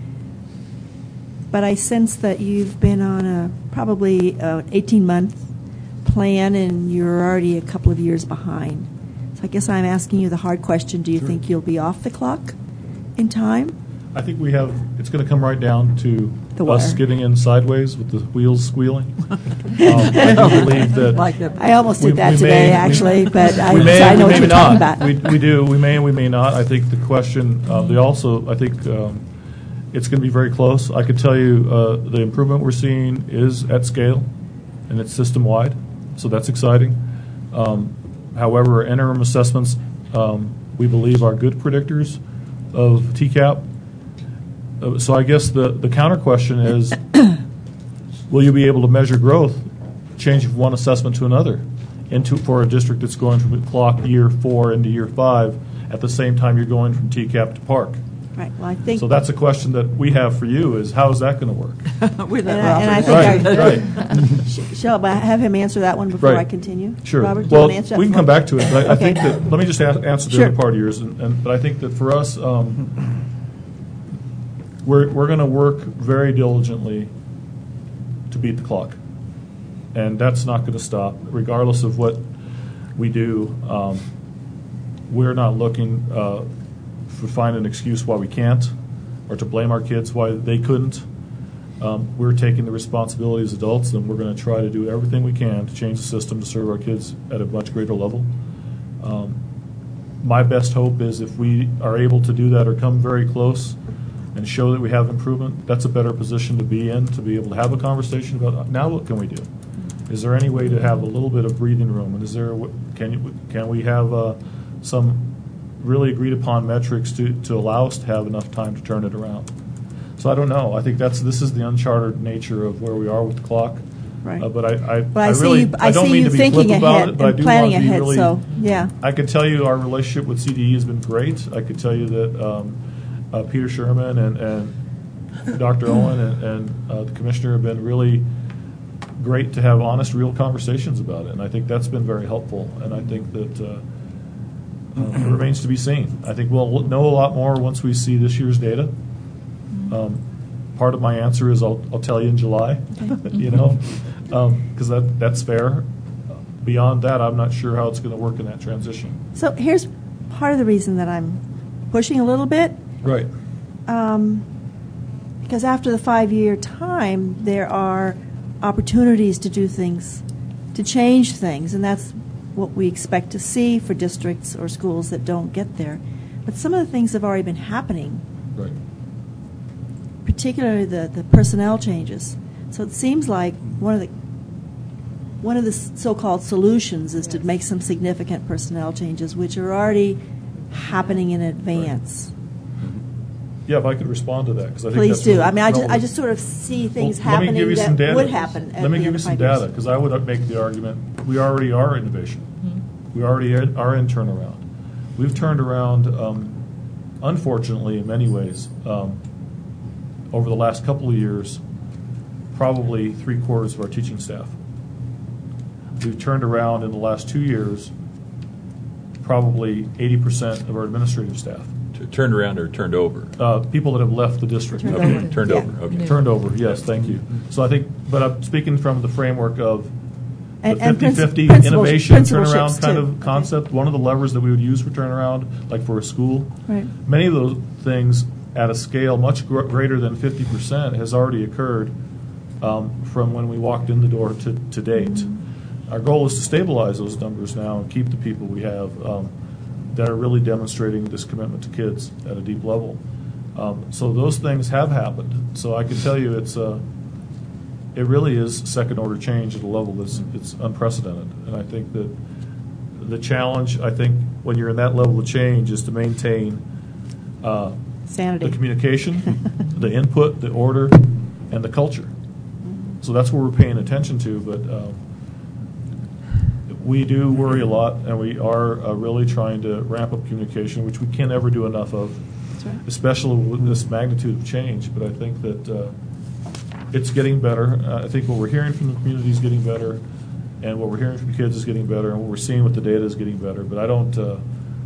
but I sense that you've been on a probably an eighteen-month plan, and you're already a couple of years behind. So I guess I'm asking you the hard question: do you Sure. think you'll be off the clock in time? I think we have, it's going to come right down to The us wire. getting in sideways with the wheels squealing. um, I do believe that. Like that. I almost did we- that we today, may- actually, we- but I, we may, so I we know what may you're not. talking about. We, we do. We may and we may not. I think the question, uh, they also, I think um, it's going to be very close. I could tell you uh, the improvement we're seeing is at scale, and it's system-wide, so that's exciting. Um, however, interim assessments, um, we believe, are good predictors of T CAP. Uh, so I guess the, the counter question is, will you be able to measure growth, change from one assessment to another, into for a district that's going from clock year four into year five, at the same time you're going from T CAP to Park? Right. Well, I think. So that's a question that we have for you: is how is that going to work? We're And not I- and I offering think that. Right, right. Sh- Shall I have him answer that one before Right. I continue? Sure. Robert, do you well, want to answer that? we can before- come back to it. But I, I Okay. think that let me just a- answer the Sure. other part of yours. And, and, but I think that for us, um, we're we're going to work very diligently to beat the clock, and that's not going to stop, regardless of what we do. Um, we're not looking uh, to find an excuse why we can't, or to blame our kids why they couldn't. Um, we're taking the responsibility as adults, and we're going to try to do everything we can to change the system to serve our kids at a much greater level. Um, my best hope is if we are able to do that or come very close and show that we have improvement, that's a better position to be in, to be able to have a conversation about, now what can we do? Is there any way to have a little bit of breathing room? And is there, a w- can you, can we have uh, some really agreed upon metrics to, to allow us to have enough time to turn it around? So I don't know. I think that's this is the uncharted nature of where we are with the clock. Right. Uh, but I, I, But I, I see really, you. I, don't see mean you to be thinking flip about ahead it, but I and do planning want to be ahead. really. So yeah. I could tell you our relationship with C D E has been great. I could tell you that um, uh, Peter Sherman and, and Doctor Owen and, and uh, the commissioner have been really great to have honest, real conversations about it, and I think that's been very helpful. And I think that uh, uh, it remains to be seen. I think we'll know a lot more once we see this year's data. Um, part of my answer is I'll, I'll tell you in July, you know, because um, that that's fair. Beyond that, I'm not sure how it's going to work in that transition. So here's part of the reason that I'm pushing a little bit. Right. Um, because after the five-year time, there are opportunities to do things, to change things, and that's what we expect to see for districts or schools that don't get there. But some of the things have already been happening, Right. particularly the, the personnel changes. So it seems like one of the one of the so-called solutions is to make some significant personnel changes, which are already happening in advance. Yeah, if I could respond to that, because I think Please that's do. really I mean, I just, I relevant. just sort of see things Well, let me happening give you some that data. would happen. at Let me the give end you of some five years. data, because I would make the argument, we already are innovation. We already are in turnaround. We've turned around, um, unfortunately, in many ways, um, over the last couple of years, probably three quarters of our teaching staff. We've turned around in the last two years, probably eighty percent of our administrative staff. T- Turned around or turned over? Uh, people that have left the district. Turned Okay, over. turned Yeah. over, okay. Turned over, yes, thank you. So I think, but I'm speaking from the framework of the And- and princi- fifty-fifty principal- innovation principalships, turnaround kind too. of Okay. concept. One of the levers that we would use for turnaround, like for a school. Right. Many of those things at a scale much gr- greater than fifty percent has already occurred um, from when we walked in the door to, to date. Mm-hmm. Our goal is to stabilize those numbers now and keep the people we have um, that are really demonstrating this commitment to kids at a deep level. Um, so those things have happened. So I can tell you it's uh, it really is second order change at a level that's it's unprecedented. And I think that the challenge, I think, when you're in that level of change is to maintain uh, Sanity. the communication, the input, the order, and the culture. So that's what we're paying attention to. But um, we do worry a lot, and we are uh, really trying to ramp up communication, which we can't ever do enough of, That's right. especially with this magnitude of change. But I think that uh, it's getting better. Uh, I think what we're hearing from the community is getting better, and what we're hearing from kids is getting better, and what we're seeing with the data is getting better. But I don't. Uh,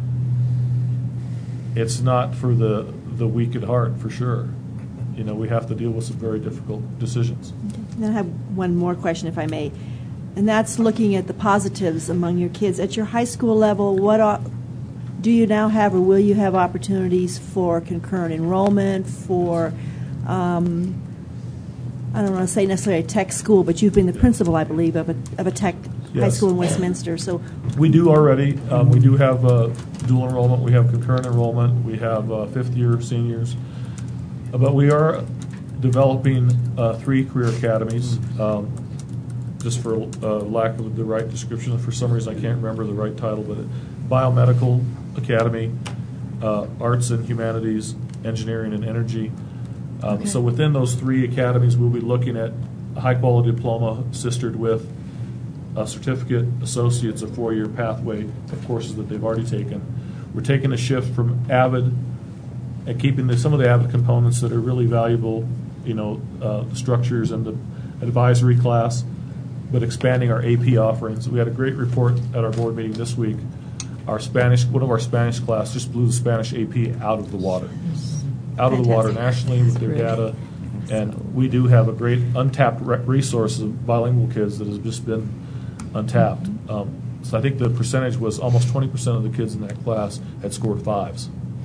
it's not for the the weak at heart, for sure. You know, we have to deal with some very difficult decisions. And then I have one more question, if I may, and that's looking at the positives among your kids. At your high school level, what are, do you now have or will you have opportunities for concurrent enrollment, for, um, I don't want to say necessarily a tech school, but you've been the principal, I believe, of a, of a tech high Yes. school in Westminster. So We do already. Um, we do have uh, dual enrollment. We have concurrent enrollment. We have uh, fifth-year seniors. Uh, But we are developing uh, three career academies, um, just for uh, lack of the right description. For some reason, I can't remember the right title, but Biomedical Academy, uh, Arts and Humanities, Engineering and Energy. Um, Okay. So within those three academies, we'll be looking at a high-quality diploma sistered with a certificate, associates, a four-year pathway of courses that they've already taken. We're taking a shift from AVID and keeping the, some of the AVID components that are really valuable, you know, uh, the structures and the advisory class, but expanding our A P offerings. We had a great report at our board meeting this week. Our Spanish, one of our Spanish class just blew the Spanish A P out of the water, out of the water nationally with their data. And we do have a great untapped re- resource of bilingual kids that has just been untapped. Um, so I think the percentage was almost twenty percent of the kids in that class had scored fives.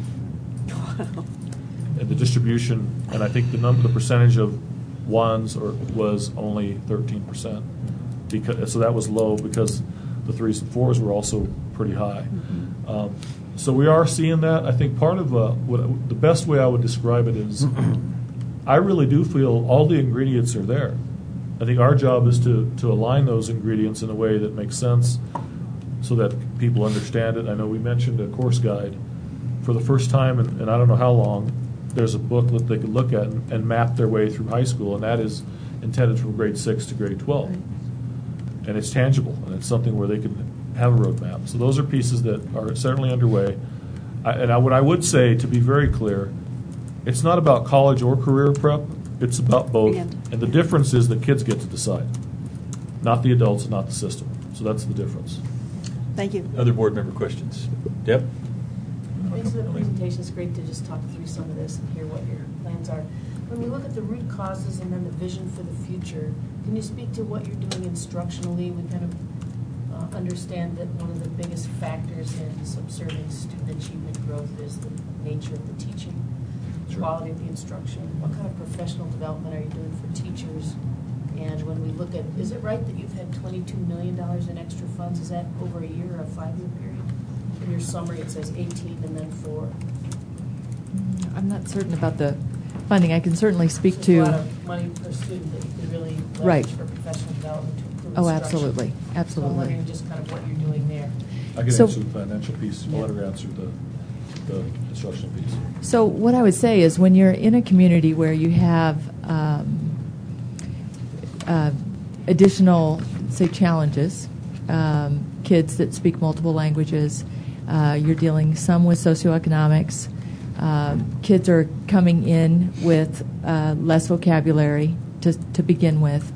And the distribution, and I think the number, the percentage of ones or was only thirteen percent. Because so that was low because the threes and fours were also pretty high. Um, so we are seeing that. I think part of uh, what the best way I would describe it is, I really do feel all the ingredients are there. I think our job is to to align those ingredients in a way that makes sense, so that people understand it. I know we mentioned a course guide. For the first time, in, and I don't know how long, there's a book that they could look at and, and map their way through high school, and that is intended from grade six to grade twelve. And it's tangible, and it's something where they can have a roadmap. So those are pieces that are certainly underway. I, and I, what I would say, to be very clear, it's not about college or career prep. It's about both. And. And the difference is the kids get to decide, not the adults, not the system. So that's the difference. thank you. Other board member questions? Deb? Thanks for the presentation. It's great to just talk through some of this and hear what your plans are. When we look at the root causes and then the vision for the future, can you speak to what you're doing instructionally? We kind of uh, understand that one of the biggest factors in subserving student achievement growth is the nature of the teaching, Sure. quality of the instruction. What kind of professional development are you doing for teachers? And when we look at, is it right that you've had twenty-two million dollars in extra funds? Is that over a year or a five-year period? In your summary, it says eighteen and then four. I'm not certain about the funding. I can certainly speak It's to. a lot of money per student that you could really Right. leverage for professional development to improve Oh, instruction. absolutely. So I'm Absolutely. wondering just kind of what you're doing there. I can So- answer the financial piece. I'll let her answer the the instructional piece. So what I would say is when you're in a community where you have um, uh, additional, say, challenges, um, kids that speak multiple languages, uh, you're dealing some with socioeconomics, uh, kids are coming in with uh, less vocabulary to, to begin with.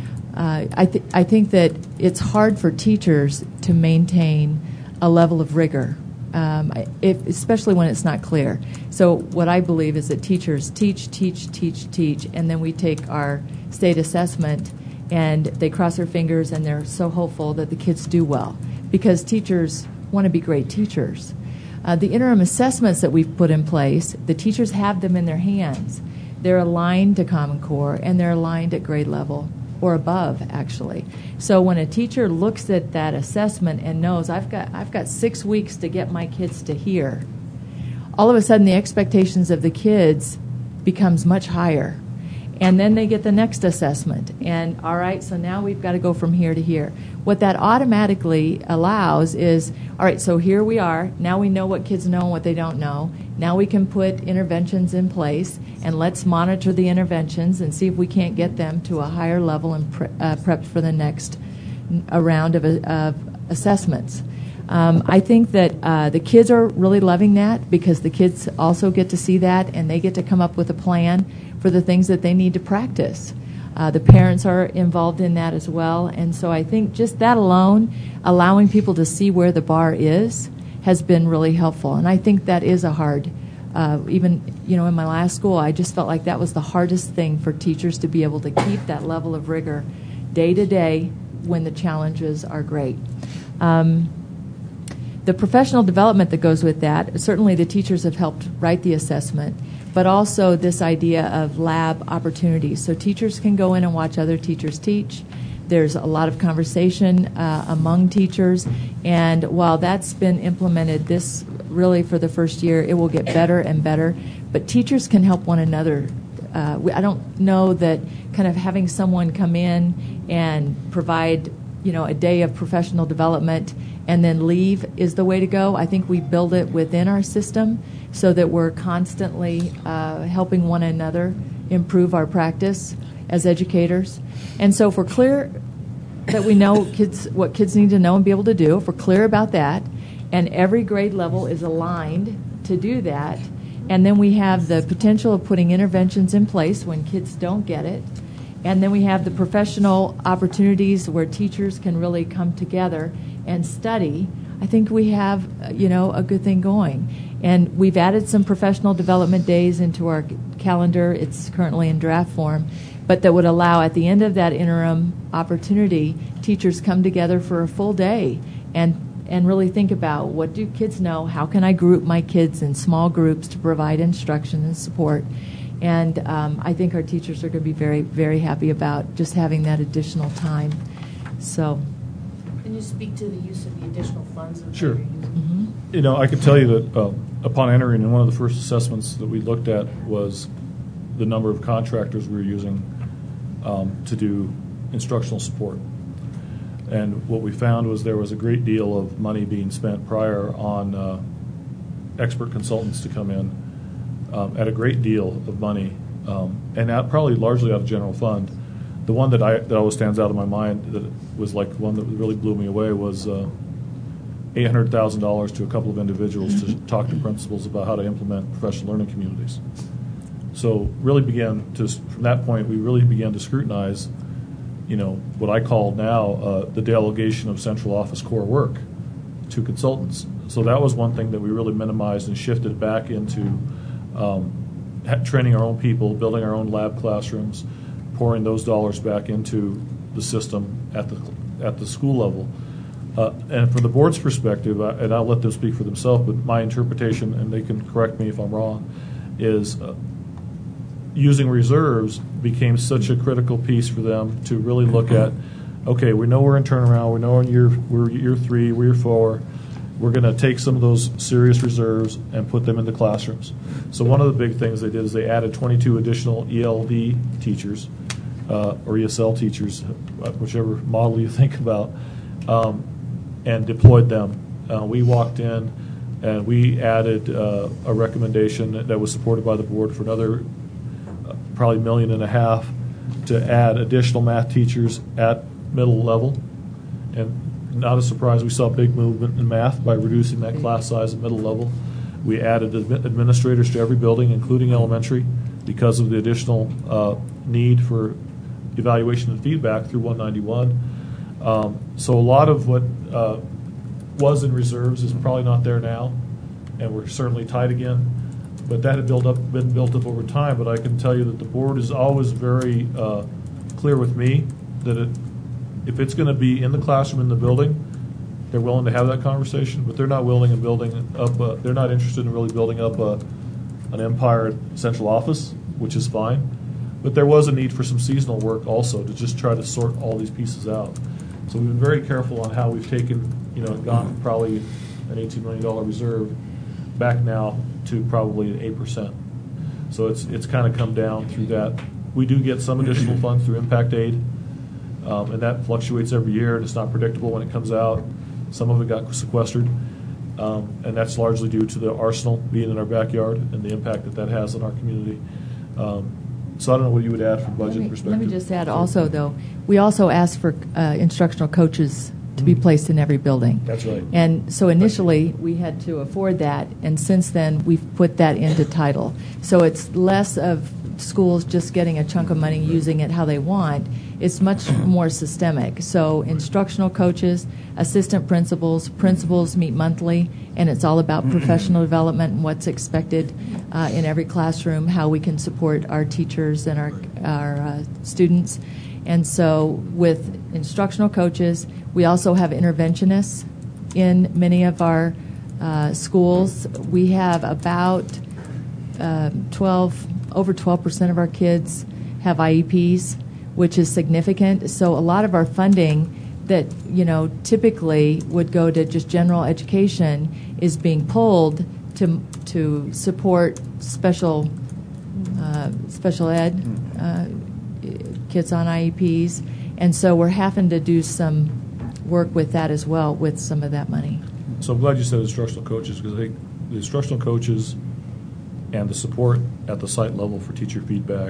Uh, I, th- I think that it's hard for teachers to maintain a level of rigor, um, if, especially when it's not clear. So what I believe is that teachers teach, teach, teach, teach, and then we take our state assessment and they cross their fingers and they're so hopeful that the kids do well because teachers want to be great teachers. Uh, the interim assessments that we've put in place, the teachers have them in their hands. They're aligned to Common Core and they're aligned at grade level or above, actually. So when a teacher looks at that assessment and knows I've got I've got six weeks to get my kids to here, all of a sudden the expectations of the kids becomes much higher. And then they get the next assessment. And all right, so now we've got to go from here to here. What that automatically allows is, all right, so here we are. Now we know what kids know and what they don't know. Now we can put interventions in place, and let's monitor the interventions and see if we can't get them to a higher level and pre- uh, prepped for the next a round of, of assessments. Um, I think that uh, the kids are really loving that because the kids also get to see that and they get to come up with a plan for the things that they need to practice. Uh, the parents are involved in that as well. And so I think just that alone, allowing people to see where the bar is, has been really helpful. And I think that is a hard, uh, even, you know, in my last school, I just felt like that was the hardest thing for teachers to be able to keep that level of rigor day to day when the challenges are great. Um, the professional development that goes with that, certainly the teachers have helped write the assessment, but also this idea of lab opportunities. So teachers can go in and watch other teachers teach. There's a lot of conversation uh, among teachers, and while that's been implemented this really for the first year, it will get better and better. But teachers can help one another. Uh, we, I don't know that kind of having someone come in and provide, you know, a day of professional development and then leave is the way to go. I think we build it within our system so that we're constantly uh, helping one another improve our practice as educators. And so if we're clear that we know kids what kids need to know and be able to do, if we're clear about that, and every grade level is aligned to do that, and then we have the potential of putting interventions in place when kids don't get it, and then we have the professional opportunities where teachers can really come together and study, I think we have, you know, a good thing going. And we've added some professional development days into our calendar. It's currently in draft form, but that would allow at the end of that interim opportunity, teachers come together for a full day and and really think about what do kids know, how can I group my kids in small groups to provide instruction and support. And um, I think our teachers are going to be very, very happy about just having that additional time. So, can you speak to the use of the additional funds? That Sure. you're using? mm-hmm. You know, I can tell you that uh, upon entering, in one of the first assessments that we looked at was the number of contractors we were using um, to do instructional support. And what we found was there was a great deal of money being spent prior on uh, expert consultants to come in um, at a great deal of money, um, and out, probably largely out of general fund. The one that I that always stands out in my mind that was like one that really blew me away was uh, eight hundred thousand dollars to a couple of individuals to talk to principals about how to implement professional learning communities. So really began to, from that point, we really began to scrutinize, you know, what I call now uh, the delegation of central office core work to consultants. So that was one thing that we really minimized and shifted back into um, ha- training our own people, building our own lab classrooms, pouring those dollars back into the system at the at the school level. Uh, and from the board's perspective, I, and I'll let them speak for themselves, but my interpretation, and they can correct me if I'm wrong, is uh, using reserves became such a critical piece for them to really look at, okay, we know we're in turnaround, we know in year, we're year three, we're year four, we're going to take some of those serious reserves and put them into classrooms. So one of the big things they did is they added twenty-two additional E L D teachers, uh, or E S L teachers, whichever model you think about, um, and deployed them. Uh, we walked in And we added uh, a recommendation that, that was supported by the board for another uh, probably million and a half to add additional math teachers at middle level. And not a surprise, we saw a big movement in math by reducing that class size at middle level. We added admi- administrators to every building, including elementary, because of the additional uh, need for evaluation and feedback through one ninety-one. Um, so a lot of what uh, was in reserves is probably not there now, and we're certainly tight again. But that had built up, been built up over time. But I can tell you that the board is always very uh, clear with me that it, if it's going to be in the classroom in the building, they're willing to have that conversation. But they're not willing in building up. A, they're not interested in really building up a, an empire central office, which is fine. But there was a need for some seasonal work also to just try to sort all these pieces out. So we've been very careful on how we've taken, you know, gone probably an eighteen million dollars reserve back now to probably an eight percent. So it's it's kind of come down through that. We do get some additional funds through impact aid, um, and that fluctuates every year, and it's not predictable when it comes out. Some of it got sequestered, um, and that's largely due to the arsenal being in our backyard and the impact that that has on our community. Um, So I don't know what you would add from budget Let me, perspective. let me just add also, though, we also asked for uh, instructional coaches to be placed in every building. That's right. And so initially, we had to afford that, and since then, we've put that into title. So it's less of schools just getting a chunk of money, using it how they want. It's much more systemic. So instructional coaches, assistant principals, principals meet monthly, and it's all about professional development and what's expected uh, in every classroom, how we can support our teachers and our, our uh, students. And so with instructional coaches, we also have interventionists in many of our uh, schools. We have about uh, twelve, over twelve percent of our kids have I E Ps, which is significant. So a lot of our funding that, you know, typically would go to just general education is being pulled to to support special uh, special ed uh, kids on I E Ps, and so we're having to do some work with that as well with some of that money. So I'm glad you said instructional coaches, because I think the instructional coaches and the support at the site level for teacher feedback,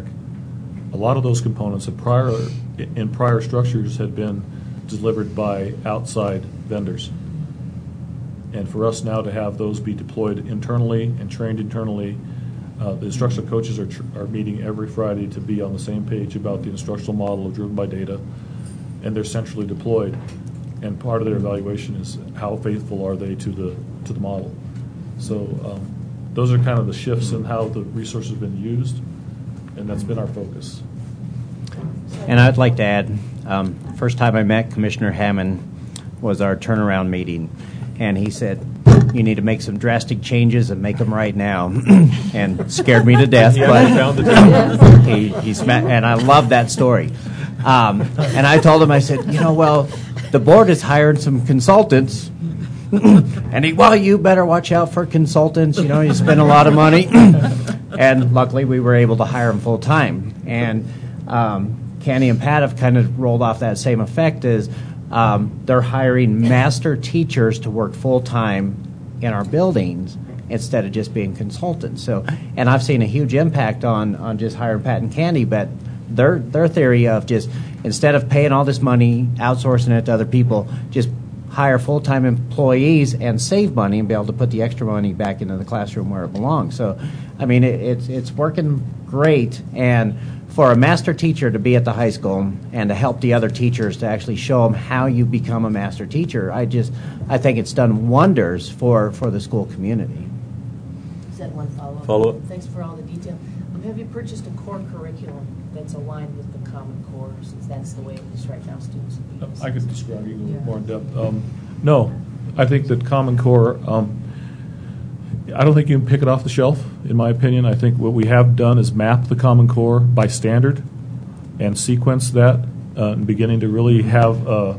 a lot of those components in prior in prior structures had been delivered by outside vendors. And for us now to have those be deployed internally and trained internally, uh, the instructional coaches are, tr- are meeting every Friday to be on the same page about the instructional model driven by data, and they're centrally deployed. And part of their evaluation is how faithful are they to the to the model. So um, those are kind of the shifts in how the resources have been used, and that's been our focus. And I'd like to add, um, first time I met Commissioner Hammond was our turnaround meeting, and he said, you need to make some drastic changes and make them right now, and scared me to death. Yeah, but I found the he, he sma- and I love that story. Um, and I told him, I said, you know, well, the board has hired some consultants. And he, well, you better watch out for consultants. You know, you spend a lot of money. And luckily, we were able to hire them full time. And um, Candy and Pat have kind of rolled off that same effect. Is um, they're hiring master teachers to work full time in our buildings instead of just being consultants. So, and I've seen a huge impact on on just hiring Pat and Candy, but their their theory of just instead of paying all this money, outsourcing it to other people, just hire full-time employees and save money and be able to put the extra money back into the classroom where it belongs. So, I mean, it, it's it's working great. And for a master teacher to be at the high school and to help the other teachers to actually show them how you become a master teacher, I just I think it's done wonders for, for the school community. Is that one follow-up? Follow-up. Thanks for all the detail. Um, have you purchased a core curriculum that's aligned with the Common Core, since that's the way it is right now, students? will be I could describe you a little Yeah. more in depth. Um, no, I think that Common Core, um, I don't think you can pick it off the shelf, in my opinion. I think what we have done is map the Common Core by standard and sequence that, uh, and beginning to really have, uh,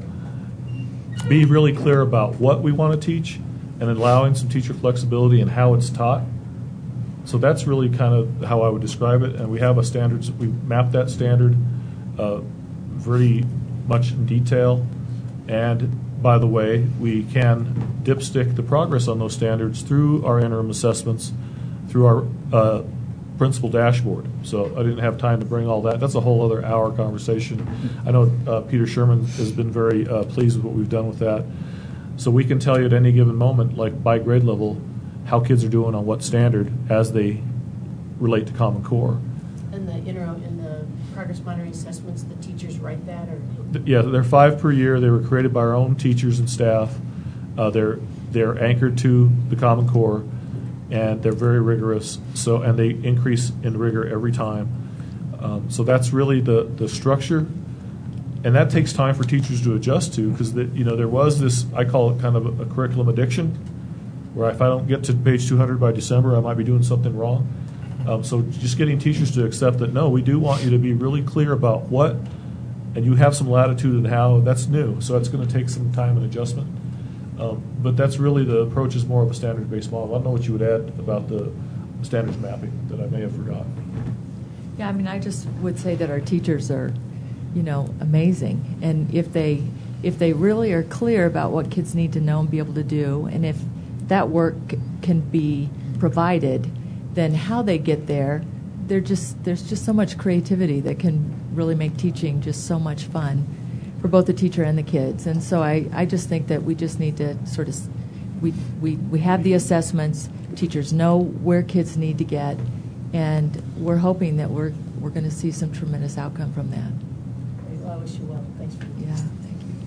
be really clear about what we want to teach and allowing some teacher flexibility in how it's taught. So that's really kind of how I would describe it. And we have a standards, we mapped that standard uh, very much in detail. And by the way, we can dipstick the progress on those standards through our interim assessments, through our uh, principal dashboard. So I didn't have time to bring all that. That's a whole other hour conversation. I know uh, Peter Sherman has been very uh, pleased with what we've done with that. So we can tell you at any given moment, like by grade level, how kids are doing on what standard as they relate to Common Core. And the interim, in the progress monitoring assessments, the teachers write that, or? Yeah, they're five per year. They were created by our own teachers and staff. Uh, they're they're anchored to the Common Core, and they're very rigorous. So, and they increase in rigor every time. Um, so that's really the the structure, and that takes time for teachers to adjust to, because you know there was this, I call it kind of a, a curriculum addiction, where if I don't get to page two hundred by December, I might be doing something wrong. Um, so just getting teachers to accept that, no, we do want you to be really clear about what, and you have some latitude in how, that's new. So it's going to take some time and adjustment. Um, but that's really the approach is more of a standards-based model. I don't know what you would add about the standards mapping that I may have forgotten. Yeah, I mean, I just would say that our teachers are, you know, amazing. And if they if they really are clear about what kids need to know and be able to do, and if that work can be provided, then how they get there, they're just there's just so much creativity that can really make teaching just so much fun for both the teacher and the kids. And so I, I just think that we just need to sort of, we, we, we have the assessments, teachers know where kids need to get, and we're hoping that we're we're going to see some tremendous outcome from that. Great. Well, I wish you well. Thanks for Yeah, thank you.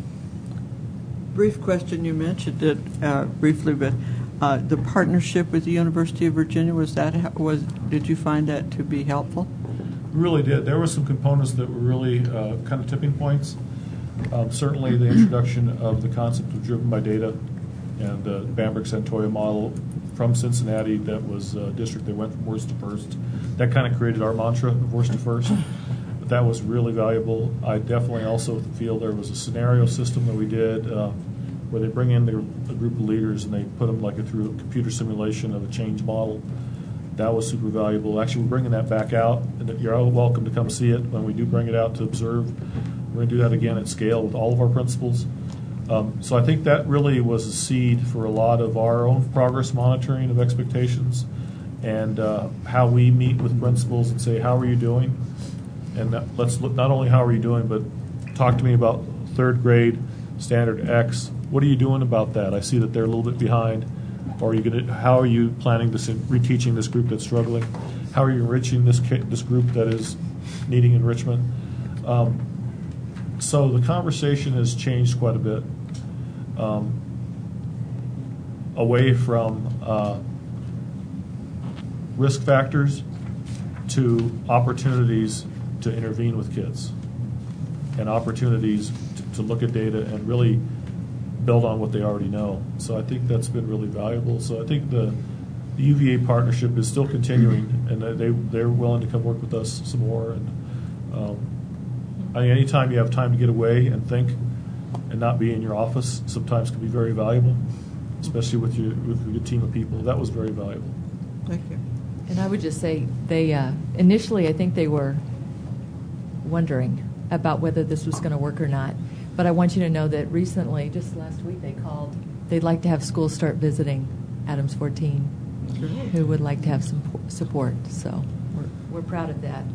Brief question, you mentioned it uh, briefly, but uh, the partnership with the University of Virginia, was that was did you find that to be helpful? Really did. There were some components that were really uh, kind of tipping points. Um, certainly the introduction of the concept of driven by data and the Bambrick-Santoya model from Cincinnati, that was a district that went from worst to first. That kind of created our mantra of worst to first. But that was really valuable. I definitely also feel there was a scenario system that we did uh, where they bring in the, a group of leaders and they put them like a, through a computer simulation of a change model. That was super valuable. Actually, we're bringing that back out, and you're all welcome to come see it when we do bring it out to observe. We're going to do that again at scale with all of our principals. Um, so I think that really was a seed for a lot of our own progress monitoring of expectations and uh, how we meet with principals and say, how are you doing? And that, let's look not only how are you doing, but talk to me about third grade standard X. What are you doing about that? I see that they're a little bit behind. Or are you going to, how are you planning to reteaching this group that's struggling? How are you enriching this this group that is needing enrichment? Um, so the conversation has changed quite a bit, um, away from uh, risk factors to opportunities to intervene with kids and opportunities to, to look at data and really build on what they already know. So I think that's been really valuable. So I think the, the U V A partnership is still continuing, and they, they're willing to come work with us some more. And um, I think anytime you have time to get away and think and not be in your office sometimes can be very valuable, especially with your, with your team of people. That was very valuable. Thank you. And I would just say they uh, initially I think they were wondering about whether this was going to work or not. But I want you to know that recently, just last week, they called. They'd like to have schools start visiting Adams fourteen, Great. who would like to have some support. So we're we're proud of that.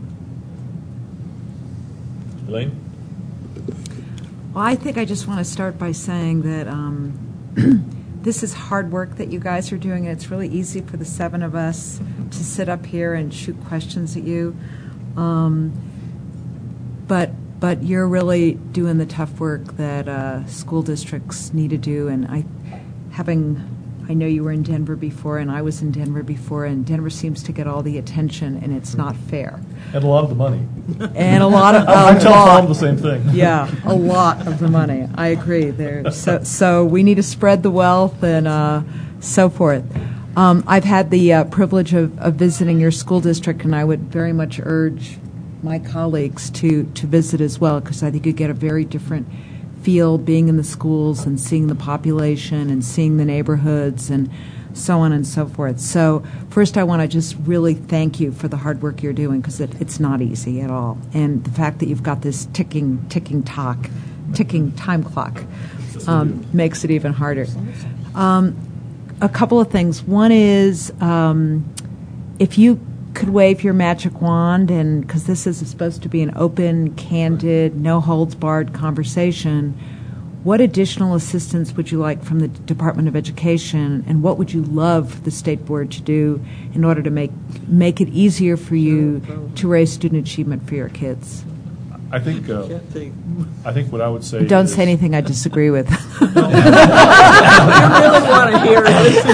Elaine? Well, I think I just want to start by saying that um, this is hard work that you guys are doing. It's really easy for the seven of us to sit up here and shoot questions at you. Um, but but you're really doing the tough work that uh, school districts need to do. And I, having, I know you were in Denver before, and I was in Denver before, and Denver seems to get all the attention, and it's not fair. And a lot of the money. And a lot of, a I tell lot. them the same thing. Yeah, a lot of the money. I agree. There, so so we need to spread the wealth and uh, so forth. Um, I've had the uh, privilege of, of visiting your school district, and I would very much urge my colleagues to, to visit as well, because I think you get a very different feel being in the schools and seeing the population and seeing the neighborhoods and so on and so forth. So first I want to just really thank you for the hard work you're doing, because it, it's not easy at all. And the fact that you've got this ticking, ticking talk, ticking time clock. um, makes it even harder. Um, a couple of things. One is um, if you could wave your magic wand, and because this is supposed to be an open, candid, no holds barred conversation, what additional assistance would you like from the Department of Education, and what would you love the State Board to do in order to make make it easier for you to raise student achievement for your kids? I think uh, I think what I would say. Don't is, say anything I disagree with. You really want to hear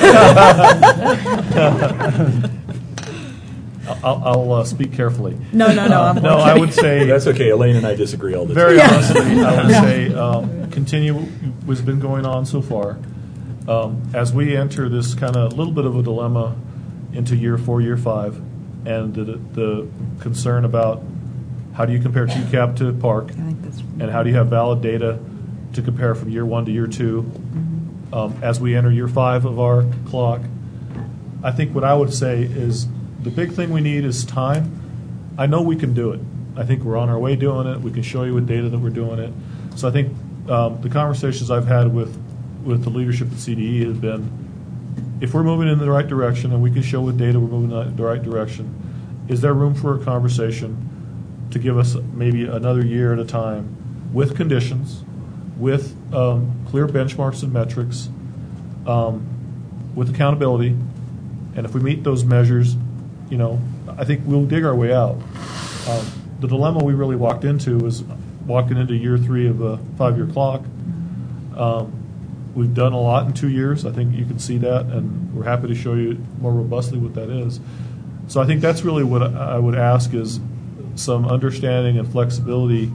it. I'll, I'll uh, speak carefully. No, no, no. I'm no, I would say That's okay. Elaine and I disagree all the time. very honestly. I would say um, continue what's been going on so far. Um, as we enter this kind of little bit of a dilemma into year four, year five, and the, the concern about how do you compare T CAP to Park, I think that's and how do you have valid data to compare from year one to year two? Mm-hmm. Um, as we enter year five of our clock, I think what I would say is the big thing we need is time. I know we can do it. I think we're on our way doing it. We can show you with data that we're doing it. So I think um, the conversations I've had with, with the leadership at C D E have been, if we're moving in the right direction and we can show with data we're moving in the right direction, is there room for a conversation to give us maybe another year at a time with conditions, with um, clear benchmarks and metrics, um, with accountability, and if we meet those measures, you know, I think we'll dig our way out. Um, the dilemma we really walked into was walking into year three of a five-year clock. Um, we've done a lot in two years. I think you can see that, and we're happy to show you more robustly what that is. So I think that's really what I would ask is some understanding and flexibility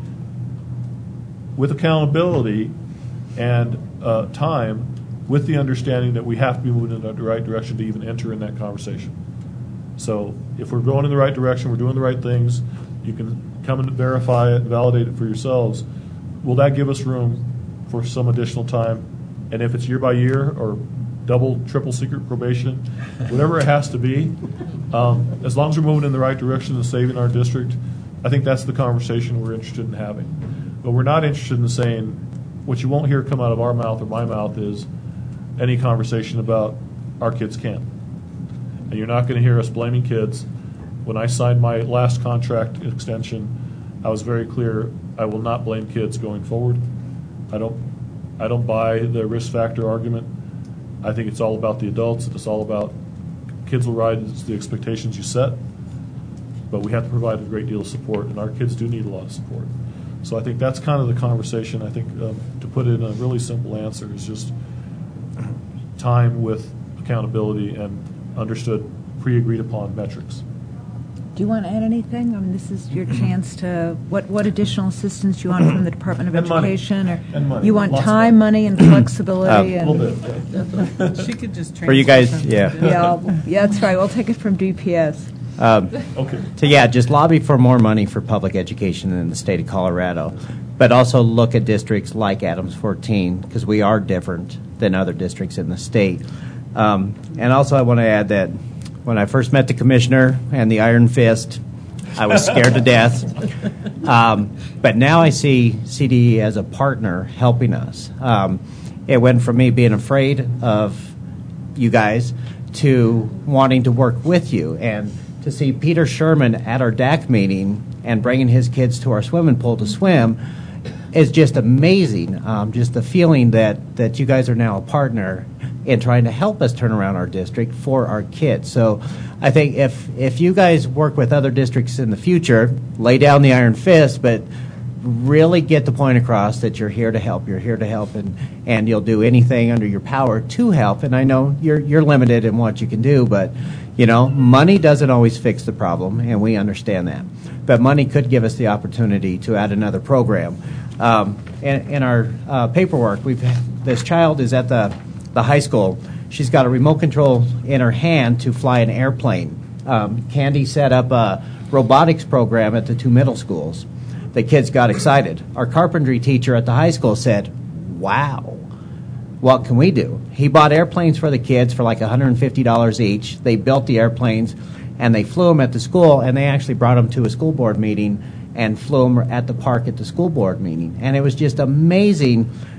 with accountability and uh, time, with the understanding that we have to be moving in the right direction to even enter in that conversation. So if we're going in the right direction, we're doing the right things, you can come and verify it, validate it for yourselves. Will that give us room for some additional time? And if it's year by year or double, triple secret probation, whatever it has to be, um, as long as we're moving in the right direction and saving our district, I think that's the conversation we're interested in having. But we're not interested in saying, what you won't hear come out of our mouth or my mouth is any conversation about our kids can't. And you're not going to hear us blaming kids. When I signed my last contract extension, I was very clear, I will not blame kids going forward. I don't I don't buy the risk factor argument. I think it's all about the adults. It's all about kids will rise to the expectations you set, but we have to provide a great deal of support, and our kids do need a lot of support. So I think that's kind of the conversation. I think um, to put it in a really simple answer is just time with accountability and understood pre-agreed upon metrics. Do you want to add anything? I mean, this is your chance to, what, what additional assistance you want from the Department of And money. Education? Or And money. you want Lots of time, money, and flexibility? A and, little bit. She could just For you guys, transfer yeah. something to- Yeah, I'll- yeah, that's right. We'll take it from D P S. Um, Okay. So yeah, just lobby for more money for public education in the state of Colorado, but also look at districts like Adams fourteen, because we are different than other districts in the state. Um, and also I want to add that when I first met the commissioner and the Iron Fist, I was scared to death. Um, but now I see C D E as a partner helping us. Um, it went from me being afraid of you guys to wanting to work with you, and to see Peter Sherman at our D A C meeting and bringing his kids to our swimming pool to swim is just amazing. Um, just the feeling that, that you guys are now a partner in trying to help us turn around our district for our kids. So I think if if you guys work with other districts in the future, lay down the iron fist, but really get the point across that you're here to help. You're here to help, and, and you'll do anything under your power to help. And I know you're you're limited in what you can do, but you know, money doesn't always fix the problem, and we understand that. But money could give us the opportunity to add another program. Um, in, in our uh, paperwork, we've this child is at the the high school. She's got a remote control in her hand to fly an airplane. Um, Candy set up a robotics program at the two middle schools. The kids got excited. Our carpentry teacher at the high school said, wow, what can we do? He bought airplanes for the kids for like one hundred fifty dollars each. They built the airplanes, and they flew them at the school, and they actually brought them to a school board meeting and flew them at the park at the school board meeting. And it was just amazing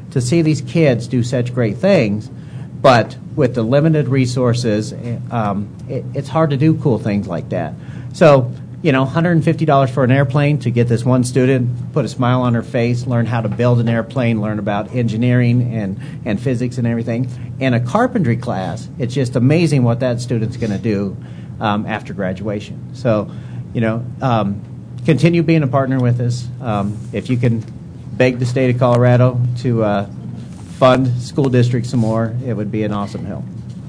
to see these kids do such great things, but with the limited resources, um, it, it's hard to do cool things like that. So, you know, one hundred fifty dollars for an airplane to get this one student, put a smile on her face, learn how to build an airplane, learn about engineering and, and physics and everything. In a carpentry class, it's just amazing what that student's going to do um, after graduation. So, you know, um, continue being a partner with us. Um, if you can beg the state of Colorado to uh, fund school districts some more, it would be an awesome help.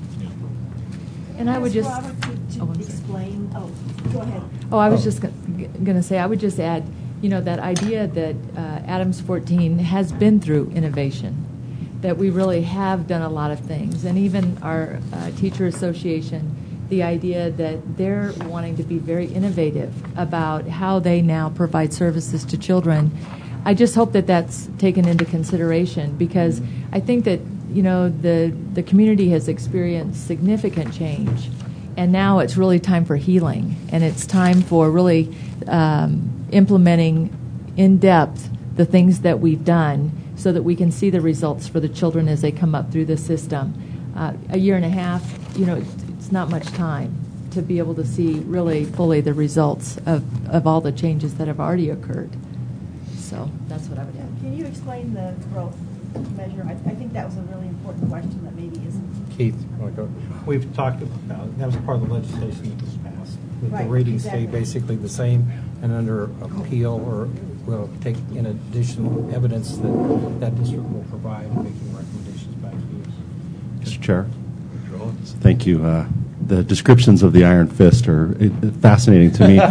And I would just. Robert to, to Oh, I'm sorry. explain. Oh, go ahead. Oh, I was just going to say, I would just add, you know, that idea that uh, Adams fourteen has been through innovation, that we really have done a lot of things, and even our uh, teacher association, the idea that they're wanting to be very innovative about how they now provide services to children. I just hope that that's taken into consideration, because I think that, you know, the the community has experienced significant change. And now it's really time for healing, and it's time for really um, implementing in depth the things that we've done so that we can see the results for the children as they come up through the system. Uh, a year and a half, you know, it's, it's not much time to be able to see really fully the results of, of all the changes that have already occurred. So that's what I would add. Can you explain the growth measure? I, I think that was a really important question that maybe isn't. Keith, you wanna go? We've talked about, that was part of the legislation that was passed. With Right, the ratings exactly. stay basically the same, and under appeal, or we'll take in additional evidence that that district will provide, making recommendations back to you. Mister Chair. Thank you. Uh, the descriptions of the Iron Fist are uh, fascinating to me. um,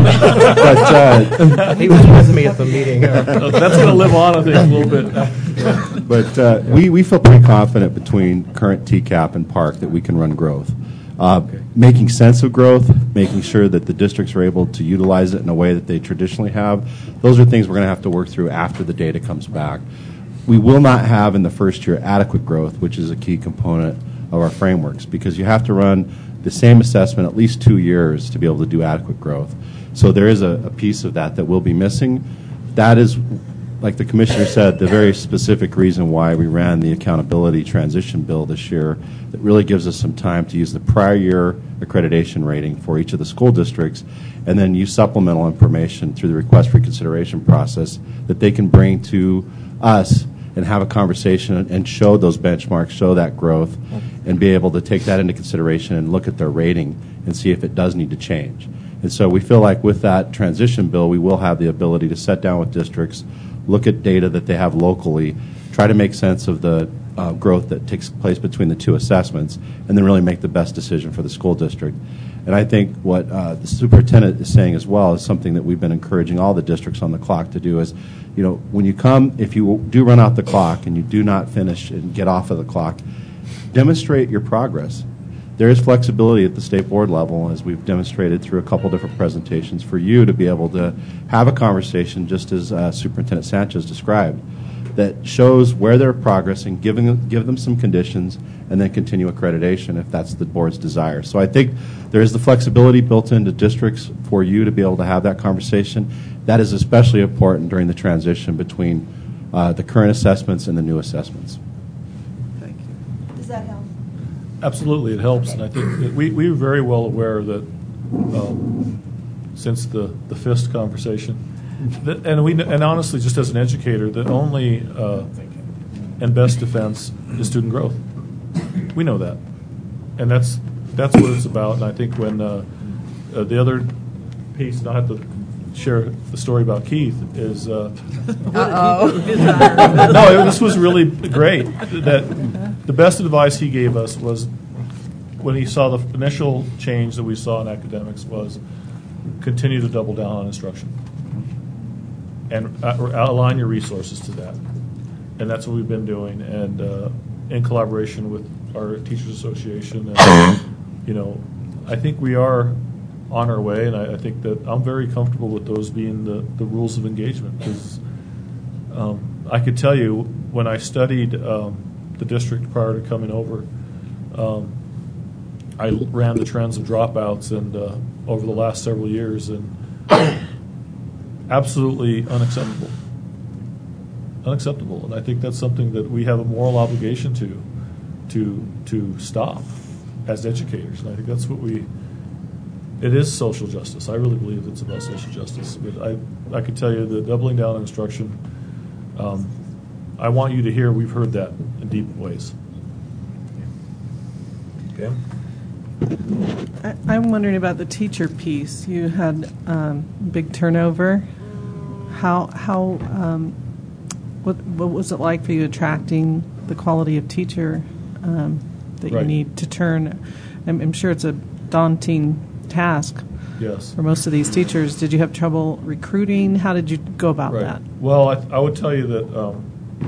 but uh, He was with me at the meeting. That's going to live on, I think, a little bit. But uh, we, we feel pretty confident between current T CAP and Park that we can run growth. Uh, Okay. Making sense of growth, making sure that the districts are able to utilize it in a way that they traditionally have, those are things we're going to have to work through after the data comes back. We will not have in the first year adequate growth, which is a key component of our frameworks, because you have to run the same assessment at least two years to be able to do adequate growth. So there is a, a piece of that that will be missing. That is, like the commissioner said, the very specific reason why we ran the accountability transition bill this year, that really gives us some time to use the prior year accreditation rating for each of the school districts, and then use supplemental information through the request for consideration process that they can bring to us and have a conversation and show those benchmarks, show that growth, and be able to take that into consideration and look at their rating and see if it does need to change. And so we feel like with that transition bill, we will have the ability to sit down with districts, look at data that they have locally, try to make sense of the uh, growth that takes place between the two assessments, and then really make the best decision for the school district. And I think what uh, the superintendent is saying as well is something that we've been encouraging all the districts on the clock to do is, you know, when you come, if you do run out the clock and you do not finish and get off of the clock, demonstrate your progress. There is flexibility at the state board level, as we've demonstrated through a couple different presentations, for you to be able to have a conversation, just as uh, Superintendent Sanchez described, that shows where they're progressing, giving them, give them some conditions, and then continue accreditation if that's the board's desire. So I think there is the flexibility built into districts for you to be able to have that conversation. That is especially important during the transition between uh, the current assessments and the new assessments. Thank you. Does that help? Absolutely, it helps, and I think that we, we were very well aware that um, since the, the FIST conversation, that, and we and honestly, just as an educator, that only uh, and best defense is student growth. We know that, and that's that's what it's about. And I think when uh, uh, the other piece, and I have to share the story about Keith, is uh, no, this was really great. That the best advice he gave us was when he saw the initial change that we saw in academics was continue to double down on instruction and uh, align your resources to that. And that's what we've been doing, and uh, in collaboration with our Teachers Association. And, you know, I think we are on our way, and I, I think that I'm very comfortable with those being the, the rules of engagement, because um, I could tell you when I studied um, the district prior to coming over, um, I ran the trends of dropouts and uh, over the last several years, and absolutely unacceptable. unacceptable, and I think that's something that we have a moral obligation to to to stop as educators. And I think that's what we. It is social justice. I really believe it's about social justice. But I I can tell you that doubling down on instruction. Um, I want you to hear we've heard that in deep ways. Okay. I- I'm wondering about the teacher piece. You had um, big turnover. How how um, what what was it like for you attracting the quality of teacher um, that Right. you need to turn? I'm, I'm sure it's a daunting task Yes. for most of these teachers. Did you have trouble recruiting? How did you go about Right. that? Well, I, I would tell you that um,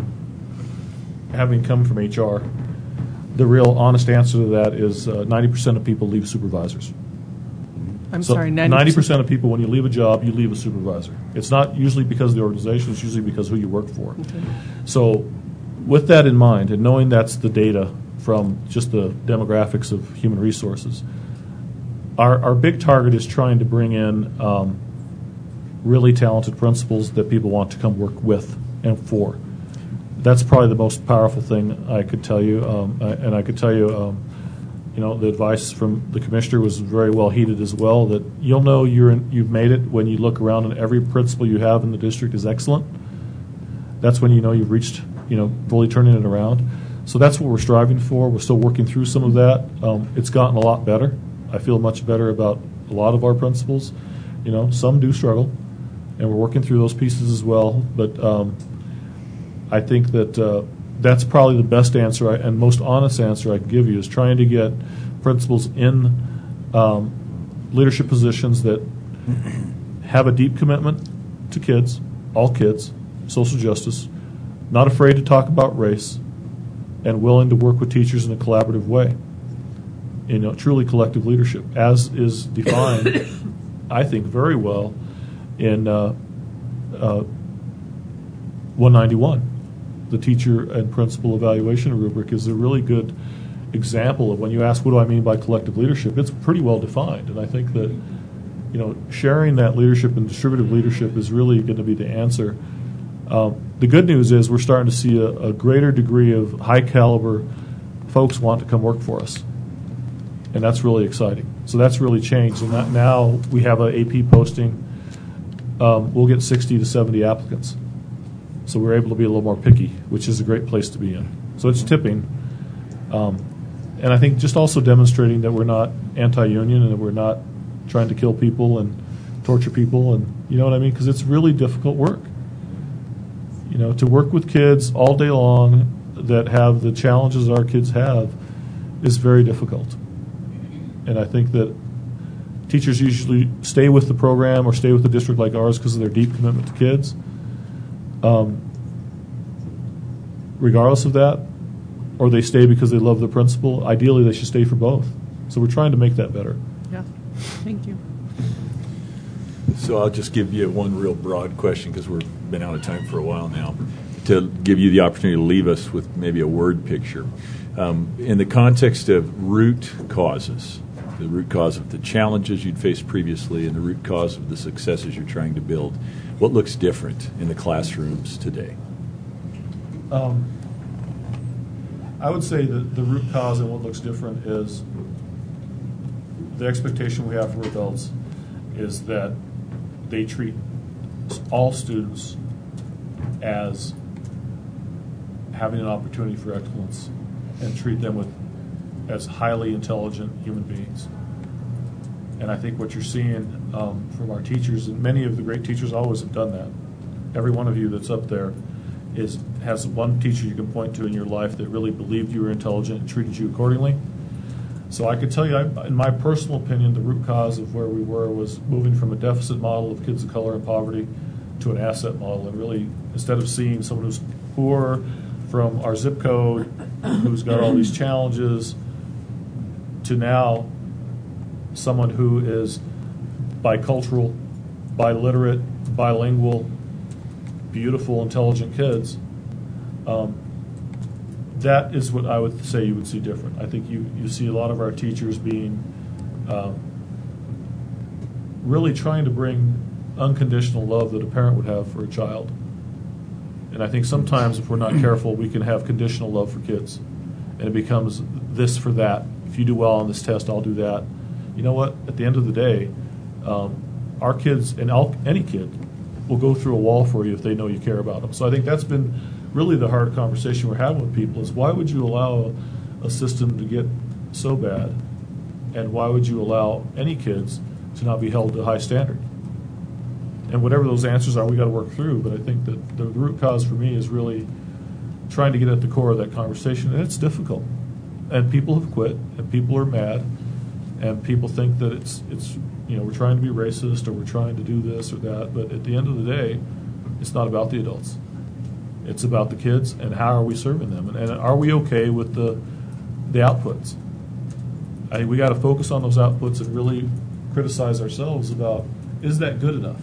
having come from H R, the real honest answer to that is uh, ninety percent of people leave supervisors. I'm So sorry, ninety percent of people, when you leave a job, you leave a supervisor. It's not usually because of the organization, it's usually because of who you work for. Okay. So with that in mind, and knowing that's the data from just the demographics of human resources, our, our big target is trying to bring in um, really talented principals that people want to come work with and for. That's probably the most powerful thing I could tell you. Um, I, and I could tell you, um, you know, the advice from the commissioner was very well heeded as well, that you'll know you're in, you've made it when you look around and every principal you have in the district is excellent. That's when you know you've reached, you know, fully turning it around. So that's what we're striving for. We're still working through some of that. Um, it's gotten a lot better. I feel much better about a lot of our principals. You know, some do struggle, and we're working through those pieces as well. But um, I think that uh, that's probably the best answer I, and most honest answer I can give you is trying to get principals in um, leadership positions that have a deep commitment to kids, all kids, social justice, not afraid to talk about race, and willing to work with teachers in a collaborative way. You know, truly collective leadership, as is defined, I think, very well in uh, uh, one ninety-one. The teacher and principal evaluation rubric is a really good example of when you ask, what do I mean by collective leadership? It's pretty well defined, and I think that, you know, sharing that leadership and distributive leadership is really going to be the answer. Um, the good news is we're starting to see a, a greater degree of high caliber folks want to come work for us. And that's really exciting. So that's really changed. And that now we have an A P posting. Um, we'll get sixty to seventy applicants. So we're able to be a little more picky, which is a great place to be in. So it's tipping. Um, and I think just also demonstrating that we're not anti-union and that we're not trying to kill people and torture people. And you know what I mean? Because it's really difficult work. You know, to work with kids all day long that have the challenges our kids have is very difficult. And I think that teachers usually stay with the program or stay with a district like ours because of their deep commitment to kids. Um, regardless of that, or they stay because they love the principal, ideally they should stay for both. So we're trying to make that better. Yeah, thank you. So I'll just give you one real broad question because we've been out of time for a while now, to give you the opportunity to leave us with maybe a word picture. Um, in the context of root causes, the root cause of the challenges you'd faced previously and the root cause of the successes you're trying to build, what looks different in the classrooms today? Um, I would say that the root cause and what looks different is the expectation we have for adults is that they treat all students as having an opportunity for excellence and treat them with as highly intelligent human beings. And I think what you're seeing um, from our teachers, and many of the great teachers always have done that. Every one of you that's up there is has one teacher you can point to in your life that really believed you were intelligent and treated you accordingly. So I could tell you, I, in my personal opinion, the root cause of where we were was moving from a deficit model of kids of color and poverty to an asset model. And really, instead of seeing someone who's poor from our zip code, who's got all these challenges, to now someone who is bicultural, biliterate, bilingual, beautiful, intelligent kids, um, that is what I would say you would see different. I think you, you see a lot of our teachers being um, really trying to bring unconditional love that a parent would have for a child. And I think sometimes if we're not careful, we can have conditional love for kids. And it becomes this for that. If you do well on this test, I'll do that. You know what? At the end of the day, um, our kids, and all, any kid, will go through a wall for you if they know you care about them. So I think that's been really the hard conversation we're having with people is why would you allow a system to get so bad? And why would you allow any kids to not be held to a high standard? And whatever those answers are, we got to work through. But I think that the root cause for me is really trying to get at the core of that conversation, and it's difficult. And people have quit, and people are mad, and people think that it's it's you know we're trying to be racist or we're trying to do this or that. But at the end of the day, it's not about the adults. It's about the kids and how are we serving them, and, and are we okay with the the outputs? I think we got to focus on those outputs and really criticize ourselves about, is that good enough?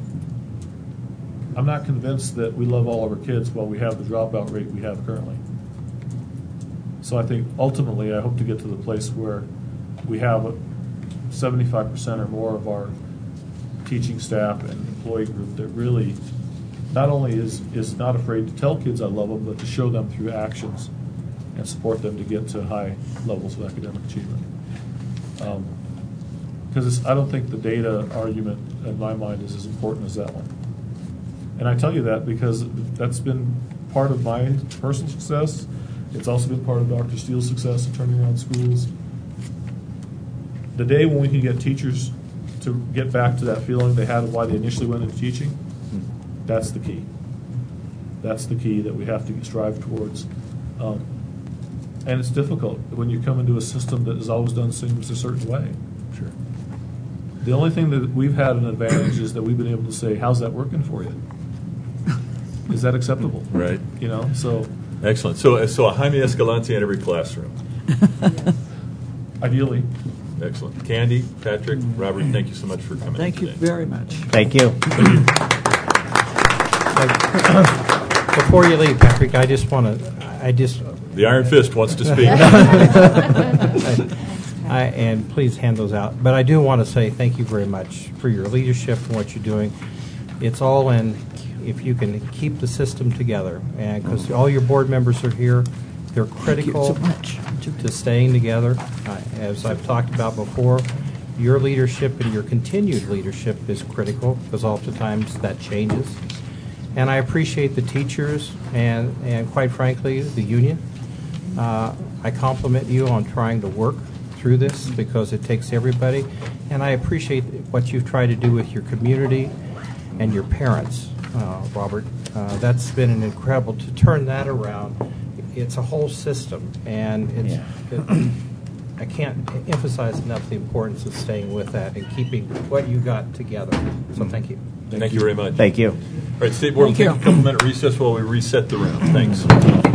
I'm not convinced that we love all of our kids while we have the dropout rate we have currently. So I think ultimately I hope to get to the place where we have seventy-five percent or more of our teaching staff and employee group that really not only is, is not afraid to tell kids I love them, but to show them through actions and support them to get to high levels of academic achievement. Because um, I don't think the data argument in my mind is as important as that one. And I tell you that because that's been part of my personal success. It's also been part of Doctor Steele's success in turning around schools. The day when we can get teachers to get back to that feeling they had of why they initially went into teaching, that's the key. That's the key that we have to strive towards. Um, and it's difficult when you come into a system that has always done things a certain way. Sure. The only thing that we've had an advantage is that we've been able to say, how's that working for you? Is that acceptable? Right. You know, so. Excellent. So, so a Jaime Escalante in every classroom. Ideally. Excellent. Candy, Patrick, Robert, thank you so much for coming. Thank you today. very much. Thank you. Thank you. Before you leave, Patrick, I just want to, I just. The Iron Fist wants to speak. I, and please hand those out. But I do want to say thank you very much for your leadership and what you're doing. It's all in if you can keep the system together, and because all your board members are here, they're critical so much. to staying together. Uh, as I've talked about before, your leadership and your continued leadership is critical because oftentimes that changes. And I appreciate the teachers and, and quite frankly, the union. Uh, I compliment you on trying to work through this because it takes everybody. And I appreciate what you've tried to do with your community and your parents, uh, Robert. Uh, that's been an incredible, to turn that around. It's a whole system, and it's, Yeah. it, I can't emphasize enough the importance of staying with that and keeping what you got together. So thank you. Thank you very much. Thank you. All right, State Board will take a couple minute recess while we reset the room. Thanks.